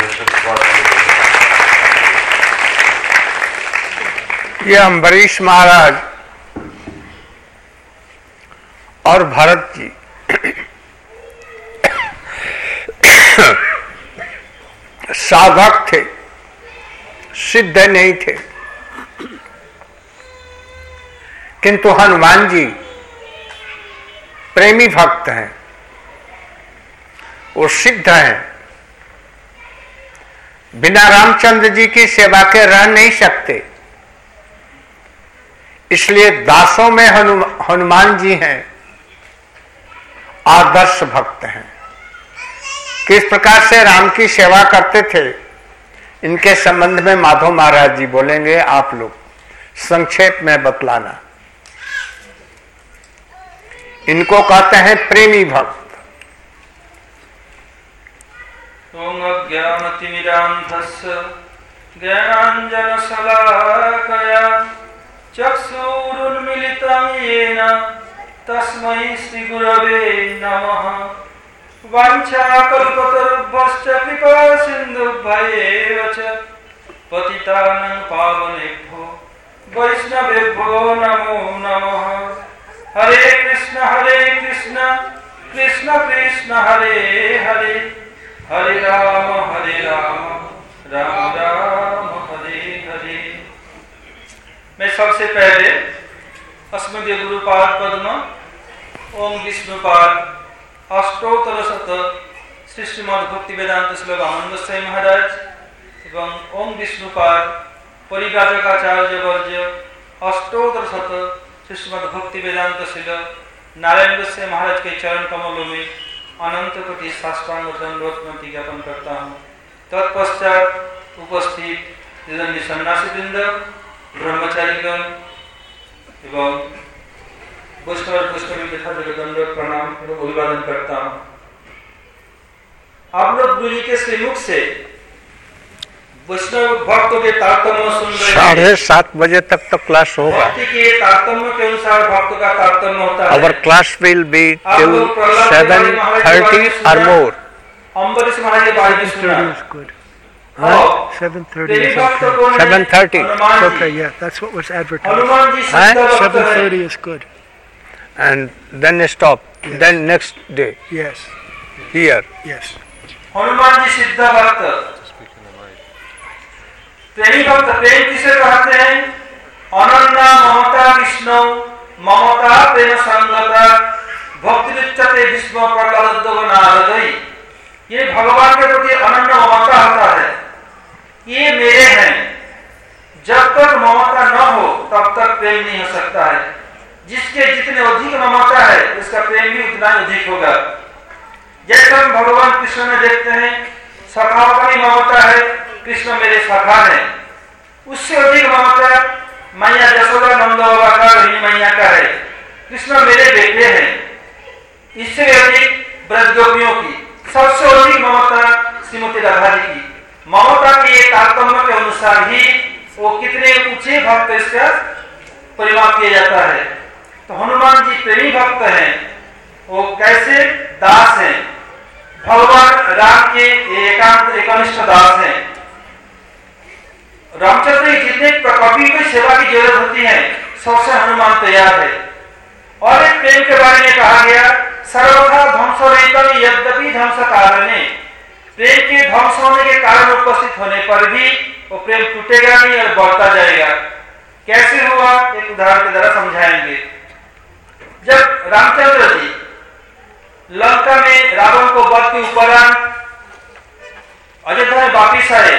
ये अम्बरीश महाराज और भरत जी साधक थे, सिद्ध नहीं थे, किंतु हनुमान जी प्रेमी भक्त हैं, वो सिद्ध हैं। बिना रामचंद्र जी की सेवा के रह नहीं सकते, इसलिए दासों में हनु, हनुमान जी हैं, आदर्श भक्त हैं। किस प्रकार से राम की सेवा करते थे इनके संबंध में माधव महाराज जी बोलेंगे, आप लोग संक्षेप में बतलाना। इनको कहते हैं प्रेमी भक्त। ओम अज्ञानतिमिरान्धस्य ज्ञानाञ्जनशलाकया चक्षुरुन्मीलितं येन तस्मै श्रीगुरवे नमः। वाञ्छाकल्पतरुभ्यश्च कृपा सिन्धुभ्येव च पतितानां पावनेभ्यो वैष्णवेभ्यो नमो नमः। हरे कृष्ण हरे कृष्ण कृष्ण कृष्ण हरे हरे हरे राम हरे राम राम राम हरे हरे। मैं सबसे पहले अस्मदीय गुरुपाद पद्म ओम विष्णुपाद अष्टोत्तर शत श्री श्रीमद् भक्ति वेदांत श्लोक आनंद गोस्वामी महाराज एवं ओम विष्णुपाद परिव्राजकाचार्य वर्य अष्टोत्तर शत श्री श्रीमद् भक्ति वेदांत श्लोक नारायण गोस्वामी महाराज के चरण कमलों में अनंत कोटि साष्टांग दंडवत नमन ज्ञापन करता हूँ। तत्पश्चात उपस्थित निरंजन सन्यासी वृंद, ब्रह्मचारीगण एवं वैष्णव वैष्णवी तथा दंडवत प्रणाम एवं अभिवादन करता हूँ। आप लोग गुरु जी के श्रीमुख से वैष्णव भक्तों के तारतम्य सुन रहे हैं। साढ़े सात बजे तक तो क्लास होगा। भक्ति के तारतम्य के अनुसार भक्त का तारतम्य होता है। Our class will be till seven thirty or more. Ambarish महाराज के बारे में सुना। seven thirty is okay. seven thirty. It's okay, yeah, that's what was advertised. Hanuman ji Huh? seven thirty is good. And then stop. Yes. Then next day Yes, here. yes. Hanuman ji सिद्ध भक्त, प्रेमी भक्त। प्रेम किसे कहते हैं? अनन्या ममता विष्णु ममता प्रेम संगता भक्ति उच्चते विष्णु प्रकल्प नारदई। ये भगवान के प्रति अनन्य ममता होता है, ये मेरे हैं। जब तक ममता न हो तब तक प्रेम नहीं हो सकता है। जिसके जितने अधिक ममता है उसका प्रेम भी उतना अधिक होगा। जैसे हम भगवान कृष्ण में देखते हैं, सखाओं का भी ममता है, कृष्ण मेरे सखा है। उससे अधिक ममता मैया जसोदा नंद बाबा का, रोहिणी मैया का है, कृष्ण मेरे बेटे हैं। इससे अधिक ब्रजगोपियों की, सबसे अधिक ममता श्रीमती राधा जी की। ममता के ये तारतम्य के अनुसार ही वो कितने ऊंचे भक्त इसका परिमाप किया जाता है। तो हनुमान जी प्रेमी भक्त हैं। वो कैसे? दास हैं, भगवान राम के एकांत एकनिष्ठ दास हैं। रामचंद्र जी जितने कभी कोई सेवा की जरूरत होती है सबसे हनुमान तैयार है। और एक प्रेम के बारे में कहा गया, सर्वथा ध्वंस रहितम यद्यपि ध्वंस कारणे। प्रेम के ध्वंस होने के कारण उपस्थित होने पर भी वो प्रेम टूटेगा नहीं और बढ़ता जाएगा। कैसे हुआ? एक उदाहरण के द्वारा समझाएंगे। जब रामचंद्र जी लंका में रावण को वध के उपरांत अयोध्या में वापिस आए,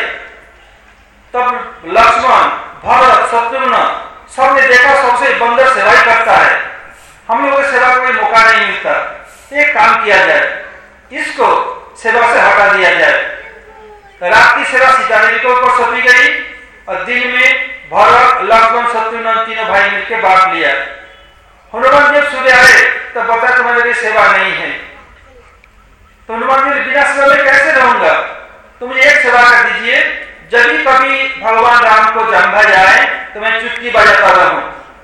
तब लक्ष्मण, भरत, शत्रुघ्न सबने देखा सबसे बंदर सेवा ही करता है, हम लोगों को सेवा का मौका नहीं मिलता। एक काम किया जाए, इसको सेवा से हटा दिया जाए। रात की सेवा सीता देवी के ऊपर सौंपी गई और दिन में भरत, लक्ष्मण, शत्रुघ्न तीनों भाई मिलकर बांट लिया। हनुमान जब सूर्य आए तब बता तुम्हारे लिए सेवा नहीं है। तो हनुमान जी बिना सेवा में कैसे रहूंगा? तो मुझे एक सेवा कर दीजिए, जब भी कभी भगवान राम को जम्भा जाए तो मैं चुटकी बजाता रहूं।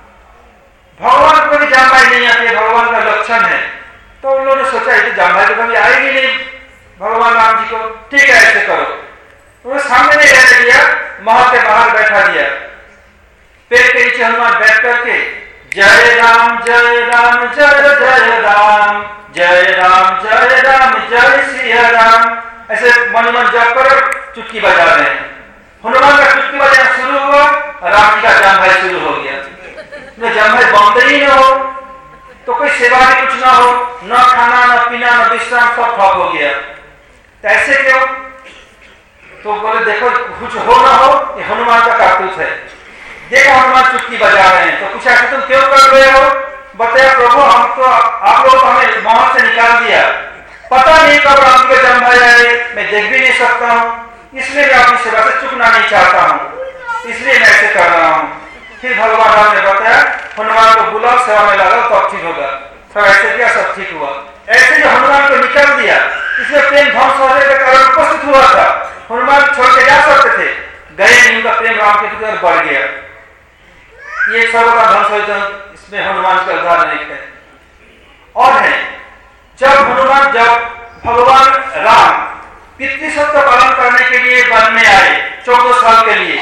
भगवान को भी जम्भाई नहीं आती, भगवान का लक्षण है। तो उन लोगों ने सोचा ये जम्भाई तो कभी आएगी नहीं भगवान राम जी को, ठीक है ऐसे करो। उन्होंने सामने नहीं रहने दिया, महल के बाहर बैठा दिया। पेड़ के नीचे हनुमान बैठ करके जय राम जय राम जय जय राम, जय राम जय राम जय सिया राम, ऐसे मन मन जप कर चुटकी बजा रहे हैं। हनुमान का चुटकी बजाना शुरू हुआ, राम जी का जम्भाई शुरू हो गया। जम्भाई बंद ही न हो तो कोई सेवा भी कुछ ना हो, न खाना न पीना न विश्राम, सब ठप हो गया। तो ऐसे क्यों? तो बोले देखो कुछ हो ना हो ये हनुमान का कारतूस है। देखो हनुमान चुटकी बजा रहे हैं, तो कुछ ऐसे तुम क्यों कर रहे हो? बताया प्रभु हम तो आप लोग हमें महल से निकाल दिया, पता नहीं कब राम के जम्भाई आए, मैं देख भी नहीं सकता हूँ, इसलिए मैं अपनी सेवा से चुकना नहीं चाहता हूँ, इसलिए मैं ऐसे कर रहा हूँ। फिर भगवान राम ने बताया हनुमान को बुलाओ, सेवा में लगा तब ठीक होगा। सब ऐसे किया, सब ठीक हुआ। ऐसे जो हनुमान को निकाल दिया, इसमें प्रेम ध्वंस होने के कारण उपस्थित हुआ था। हनुमान छोड़ के जा सकते थे, गए नहीं, उनका प्रेम राम के प्रति बढ़ गया। ये सर्वथा ध्वंस हो, इसमें हनुमान का उदाहरण एक है। और है जब हनुमान जब भगवान राम पितृसत्य पालन करने के लिए वन में आए चौदह साल के लिए,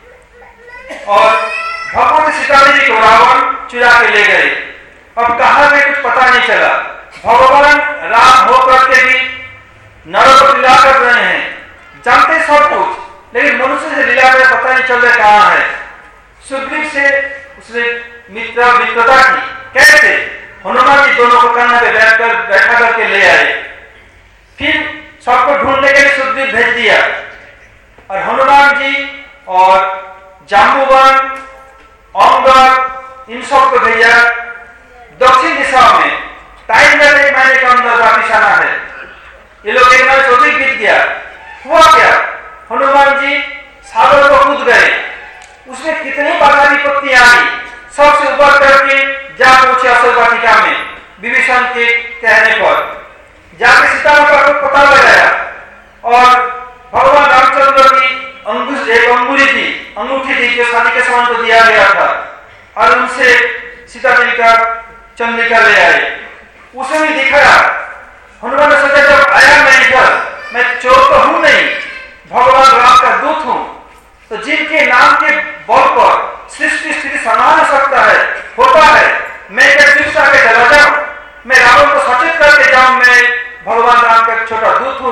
और भगवती सीता देवी को रावण चुरा के ले गए। अब कहां गए कुछ पता नहीं चला। भगवान राम होकर के भी नरों को लीला कर रहे हैं, जानते सब कुछ, लेकिन मनुष्य से लीला कर पता नहीं चल रहा कहां है। सुग्रीव से उसने मित्र मित्रता की, कैसे? हनुमान जी दोनों को कन्या पे बैठ कर बैठा करके ले आए। फिर सबको ढूंढने के लिए सुग्रीव भेज दिया, और हनुमान जी और जाम्बुवन, अंगद, इन सबको भेजा दक्षिण दिशा में। टाइम में एक महीने के अंदर वापिस आना है। ये लोग एक महीने तो बीत गया। हुआ क्या? हनुमान जी सागर को कूद गए, उसमें कितनी बाधा विपत्तियां आई, सबसे ऊपर करके जा पहुंचे अशोक वाटिका में विभीषण के कहने पर। जाके सीता माता को पता लगाया, और भगवान रामचंद्र की अंगुश एक अंगूरी थी, अंगूठी थी जो शादी के समय को दिया गया था, और उनसे सीता देवी का चंद्रिका ले आए, उसे भी दिखाया। हनुमान ने सोचा जब आया मैं इधर, मैं चोर तो हूं नहीं, भगवान राम का दूत हूं, तो जिनके नाम के बल पर सृष्टि स्थिति संभाल सकता है होता है, मैं क्या शिक्षा के चला जाऊं? मैं रावण को सचेत करके जाऊं, मैं भगवान राम का छोटा दूत हूं,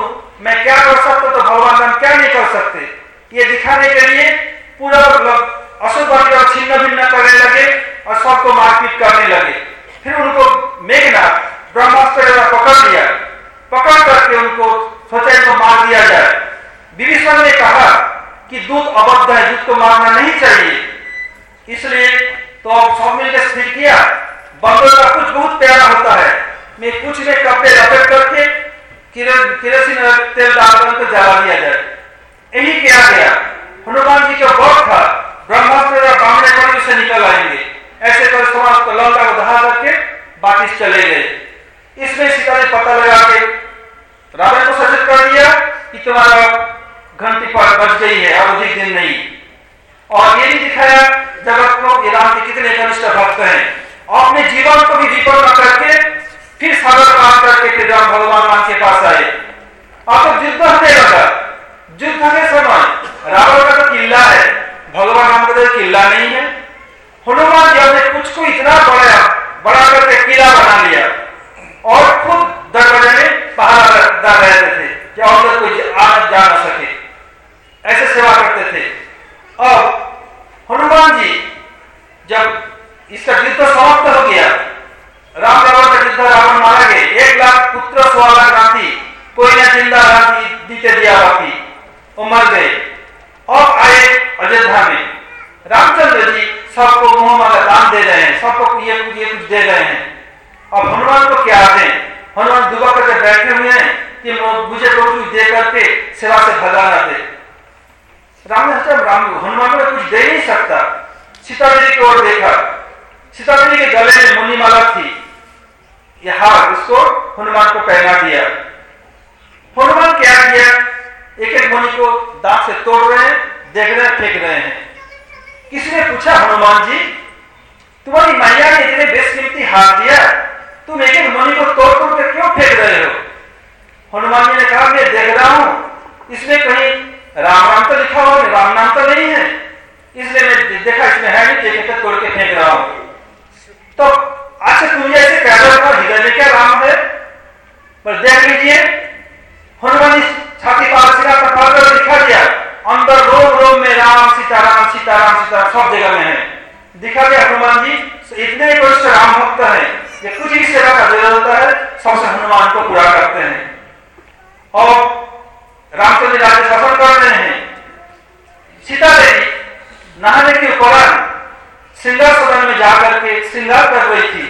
मैं क्या कर सकता तो भगवान राम क्या नहीं कर सकते, ये दिखाने के लिए पूरा असुर और छिन्न भिन्न करने लगे और सबको मारपीट करने लगे। फिर उनको मेघनाथ ब्रह्मास्त्र पकड़ लिया, पकड़ करके उनको सोचा इनको मार दिया जाए। विभीषण ने कहा कि दूत अबद्ध है, दूत को मारना नहीं चाहिए, इसलिए तो अब सब मिलकर स्थिर किया। बंदर का कुछ बहुत प्यारा होता है, मैं कुछ में कपड़े लपेट करके केरोसिन तेल डालकर उनको जला दिया जाए। यही किया गया। हनुमान जी का बल था, ब्रह्मास्त्र बामने पर से निकल आएंगे, ऐसे कर समाज को लंका को दहा करके वापिस चले गए। इसमें सीता ने पता लगा के रावण को सचेत कर दिया कि तुम्हारा घंटी पर बच गई है, अब अधिक दिन नहीं। और ये भी दिखाया जगत को ये राम के कितने कनिष्ठ भक्त हैं। अपने जीवन को भी विपन्न करके फिर सागर पार करके फिर राम भगवान राम के पास आए। अब तो युद्ध होने लगा। युद्ध के समय रावण का तो किला है, भगवान राम का तो किला नहीं है। हनुमान जी ने कुछ को इतना बड़ा बड़ा करके किला बना लिया और खुद दरवाजे में पहरा डाल रहे थे कि अंदर कोई आ जा न सके, ऐसे सेवा करते थे। अब हनुमान जी जब इसका युद्ध समाप्त हो गया, राम रावण का युद्ध, रावण मारा गए, एक लाख पुत्र सवा लाख राथी, कोई न जिंदा राथी दीते दिया बाकी, वो मर गए। अब आए अयोध्या में, रामचंद्र जी सबको मुंह मांगा दान दे रहे हैं, सबको ये कुछ ये कुछ दे रहे हैं। अब हनुमान को क्या दें? हनुमान दुबा करके बैठे हुए हैं कि मुझे तो कुछ दे करके सेवा से भगाना दे। राम राम हनुमान को कुछ दे नहीं सकता। सीता जी की ओर देखा, सीता जी के गले में मुनिमाला थी, यह हार उसको हनुमान को पहना दिया। हनुमान क्या किया? एक एक मुनि को दांत से तोड़ रहे हैं, देख रहे हैं, फेंक रहे हैं। किसी ने पूछा, हनुमान जी तुम्हारी मैया ने इतने बेशकीमती हार दिया, तुम एक एक मुनि को तोड़ तोड़ के क्यों फेंक रहे हो? हनुमान जी ने कहा, मैं देख रहा हूं इसमें कहीं राम नाम तो लिखा हो, राम नाम तो नहीं है, इसलिए मैं देखा इसमें है नहीं, एक एक तोड़ के फेंक रहा हूं। तो अच्छा तुम ऐसे कह रहे हो हृदय में क्या राम है? पर देख लीजिए, हनुमान जी छाती पर सिरा पर पकड़ दिखा दिया, अंदर रोम रोम में राम सीताराम सीताराम सीताराम सब जगह में है, दिखा दिया। हनुमान जी इतने वरिष्ठ राम भक्त हैं, ये कुछ भी सेवा का जरूरत होता है सबसे हनुमान को पूरा करते हैं। और रामचंद्र राज्य शासन कर रहे हैं। सीता देवी नहाने के उपरांत श्रृंगार सदन में जाकर के श्रृंगार कर रही थी।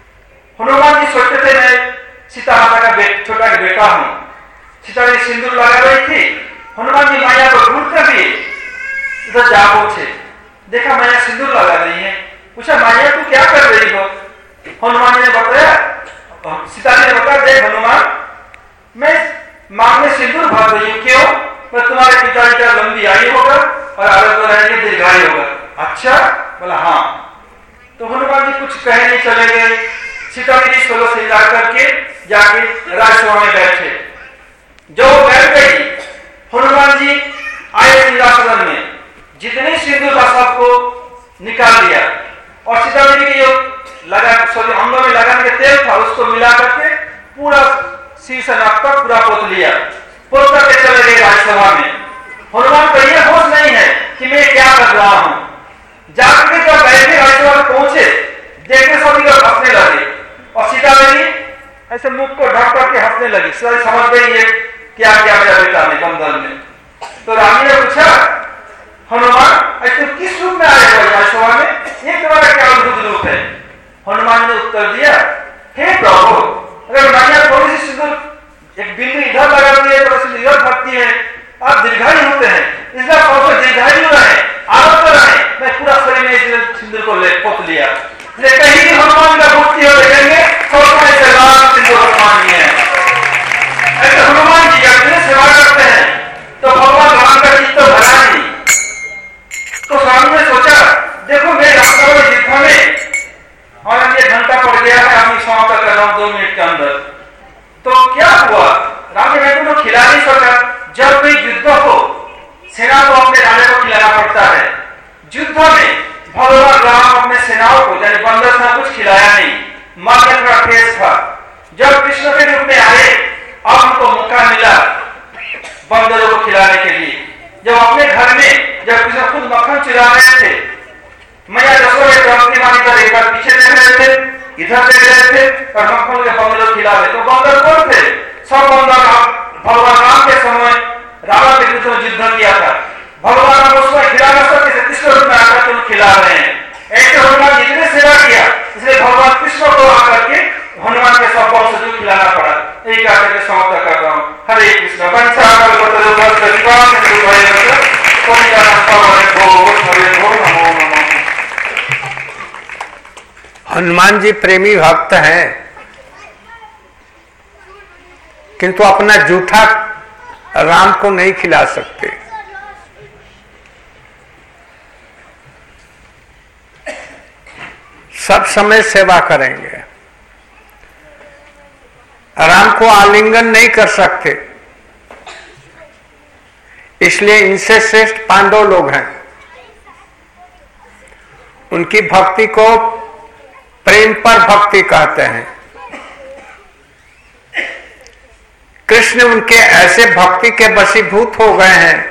हनुमान जी सोचते थे मैं सीता माता का बे, छोटा का बेटा हूं। सीता जी सिंदूर लगा रही थी, हनुमान जी माया को ढूंढ कर भी इधर जा पहुंचे, देखा माया सिंदूर लगा रही है, पूछा माया तू क्या कर रही हो? हनुमान जी ने बताया, सीता जी ने बताया, देख हनुमान मैं मांग में सिंदूर भर रही हूं, क्यों? मैं तुम्हारे पिताजी का लंबी आयु होगा और आरोग्य रहेंगे, दीर्घायु होगा। अच्छा बोला हाँ। तो हनुमान जी कुछ कहे नहीं, चले गए। सीता जी सोलो श्रृंगार करके जाके राजसभा में बैठे। जो बैठ गई, हनुमान जी आए सिंहासन में, जितने सिंदूर था सबको निकाल लिया और सीता जी की जो लगा सॉरी अंगों में लगाने के तेल था उसको मिला करके पूरा सिर से नाक तक पूरा पोत लिया, पोत करके चले गए राजसभा में। हनुमान को यह होश नहीं है कि मैं क्या कर रहा हूं। जाकर के जब बैठे राजसभा में पहुंचे, देखते सभी लोग हंसने लगे और सीता देवी ऐसे मुख को ढक करके हंसने लगी। सीता समझ गई ये क्या क्या मेरा बेटा ने बंधन में। तो रानी ने पूछा, हनुमान ऐसे किस रूप में आए हो राजसभा में, ये तुम्हारा क्या अद्भुत रूप है? हनुमान ने उत्तर दिया, हे प्रभु अगर मैया थोड़ी सी सिंदूर एक बिंदु इधर लगा दी है तो वैसे इधर फटती है, आप दीर्घायु होते हैं, इसलिए सबसे दीर्घायु रहे, आरोग्य रहे, मैं पूरा शरीर में सिंदूर को ले पोत लिया। कहीं भी हनुमान का मूर्ति हो देखेंगे सबसे ऐसे लाल सिंदूर हनुमान जी है। ऐसे हनुमान जी अपने सेवा करते हैं तो भगवान राम का चित्त भरा नहीं। तो स्वामी ने सोचा, देखो मैं राम का युद्ध में और ये घंटा पड़ गया है, अभी समाप्त कर रहा हूं दो मिनट के अंदर। तो क्या हुआ, राम ने तो खिला नहीं सका। जब कोई युद्ध हो, सेना को अपने राजा को खिलाना पड़ता है। युद्ध में भगवान राम अपने सेनाओं को यानी बंदर से कुछ खिलाया नहीं, मरने का केस था। जब कृष्ण के रूप में आए, अब उनको मौका मिला बंदरों को खिलाने के लिए। जब अपने घर में जब कृष्ण खुद मक्खन चुरा रहे थे, मैया रसोई द्रौपदी माँ इधर एक बार पीछे देख रहे थे, इधर देख रहे थे और मक्खन के बंदरों को खिला रहे। तो बंदर कौन थे? सब बंदर भगवान राम के समय रावण के विरुद्ध में युद्ध किया था। भगवान राम उसको खिला न सकते थे, कृष्ण रूप में आकर के उनको खिला रहे हैं। ऐसे हनुमान जी ने सेवा किया, इसलिए भगवान कृष्ण को आकर के हनुमान के सब पांव से जो खिलाना पड़ा। यही आकर के समाप्त कर रहा हूँ। हरे कृष्ण वंशा हनुमान जी प्रेमी भक्त हैं, किंतु अपना जूठा राम को नहीं खिला सकते। सब समय सेवा करेंगे, राम को आलिंगन नहीं कर सकते, इसलिए इनसे श्रेष्ठ पांडव लोग हैं। उनकी भक्ति को प्रेम पर भक्ति कहते हैं। कृष्ण उनके ऐसे भक्ति के वशीभूत हो गए हैं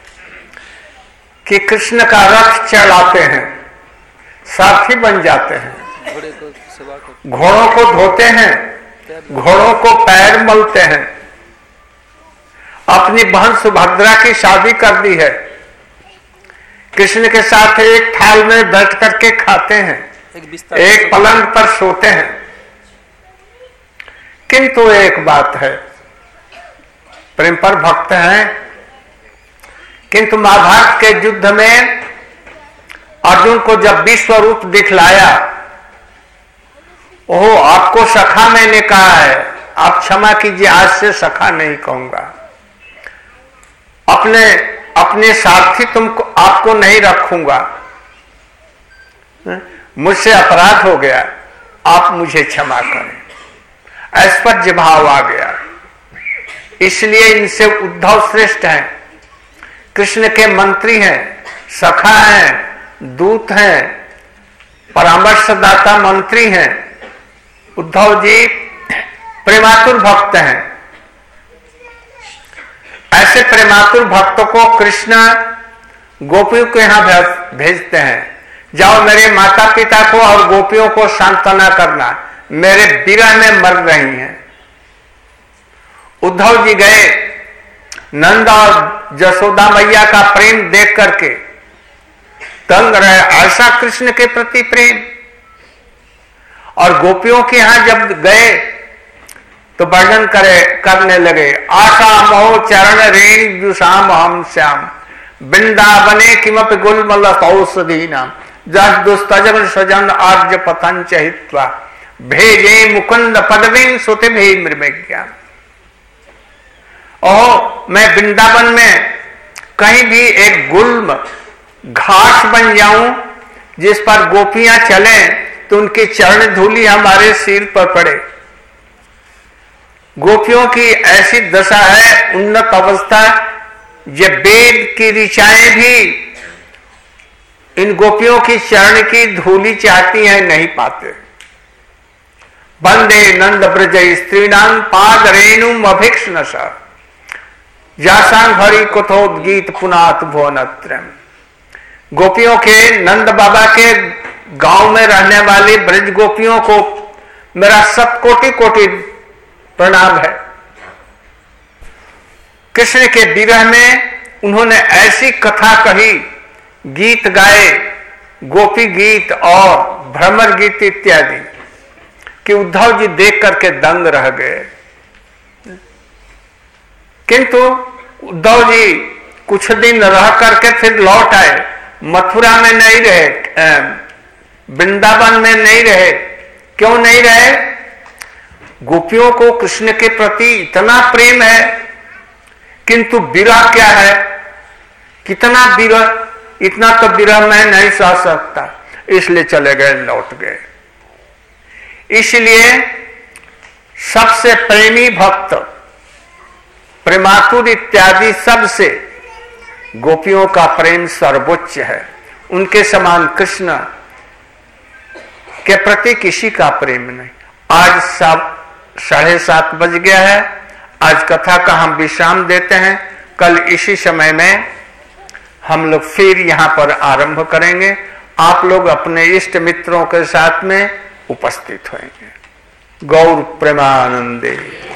कि कृष्ण का रथ चढ़ाते हैं, साथी बन जाते हैं, घोड़ों को धोते हैं, घोड़ों को पैर मलते हैं। अपनी बहन सुभद्रा की शादी कर दी है, कृष्ण के साथ एक थाल में बैठ करके खाते हैं, एक पलंग पर सोते हैं। किंतु एक बात है, प्रेम पर भक्त हैं, किंतु महाभारत के युद्ध में अर्जुन को जब विश्व रूप दिखलाया, ओह आपको सखा मैंने कहा है, आप क्षमा कीजिए, आज से सखा नहीं कहूंगा। अपने अपने साथी तुमको आपको नहीं रखूंगा, मुझसे अपराध हो गया, आप मुझे क्षमा करें। ऐश्वर्य भाव आ गया, इसलिए इनसे उद्धव श्रेष्ठ हैं, कृष्ण के मंत्री हैं, सखा हैं, दूत हैं, परामर्शदाता मंत्री हैं। उद्धव जी प्रेमातुर भक्त हैं। ऐसे प्रेमातुर भक्तों को कृष्ण गोपियों के यहां भेजते हैं, जाओ मेरे माता पिता को और गोपियों को सांत्वना करना, मेरे विरह में मर रही हैं। उद्धव जी गए, नंद और जसोदा मैया का प्रेम देख करके दंग रहे, ऐसा कृष्ण के प्रति प्रेम। और गोपियों के यहां जब गए तो वर्णन करे करने लगे, आशा मोह चरण रेण जुषाम हम श्याम वृंदावने किमपि गुलमल औषधि नाम जस दुस्तजन स्वजन आर्य पतन चहित्वा भेजे मुकुंद पदवीन सुते भे मृमेज्ञान। ओह मैं वृंदावन में कहीं भी एक गुल्म घास बन जाऊं जिस पर गोपियां चलें तो उनकी चरण धूलि हमारे सिर पर पड़े। गोपियों की ऐसी दशा है, उन्नत अवस्था, ये वेद की ऋचाएं भी इन गोपियों की चरण की धूलि चाहती हैं, नहीं पाते। वंदे नंद ब्रज स्त्रीणाम पाद रेणुम अभिक्ष्णश जासांग हरि कथोद्गीत पुनात भुवनत्रयम्। गोपियों के नंद बाबा के गांव में रहने वाली ब्रज गोपियों को मेरा सत कोटि कोटि प्रणाम है। कृष्ण के विरह में उन्होंने ऐसी कथा कही, गीत गाए, गोपी गीत और भ्रमर गीत इत्यादि, कि उद्धव जी देख करके दंग रह गए। किंतु उद्धव जी कुछ दिन रह करके फिर लौट आए, मथुरा में नहीं रहे, वृंदावन में नहीं रहे। क्यों नहीं रहे? गोपियों को कृष्ण के प्रति इतना प्रेम है, किंतु विरह क्या है, कितना विरह, इतना तो विरह मैं नहीं सह सकता, इसलिए चले गए, लौट गए। इसलिए सबसे प्रेमी भक्त, प्रेमातुर इत्यादि सबसे गोपियों का प्रेम सर्वोच्च है। उनके समान कृष्ण के प्रति किसी का प्रेम नहीं। आज सब साढ़े सात बज गया है, आज कथा का हम विश्राम देते हैं। कल इसी समय में हम लोग फिर यहाँ पर आरंभ करेंगे। आप लोग अपने इष्ट मित्रों के साथ में उपस्थित होंगे। गौर प्रेमानंदे।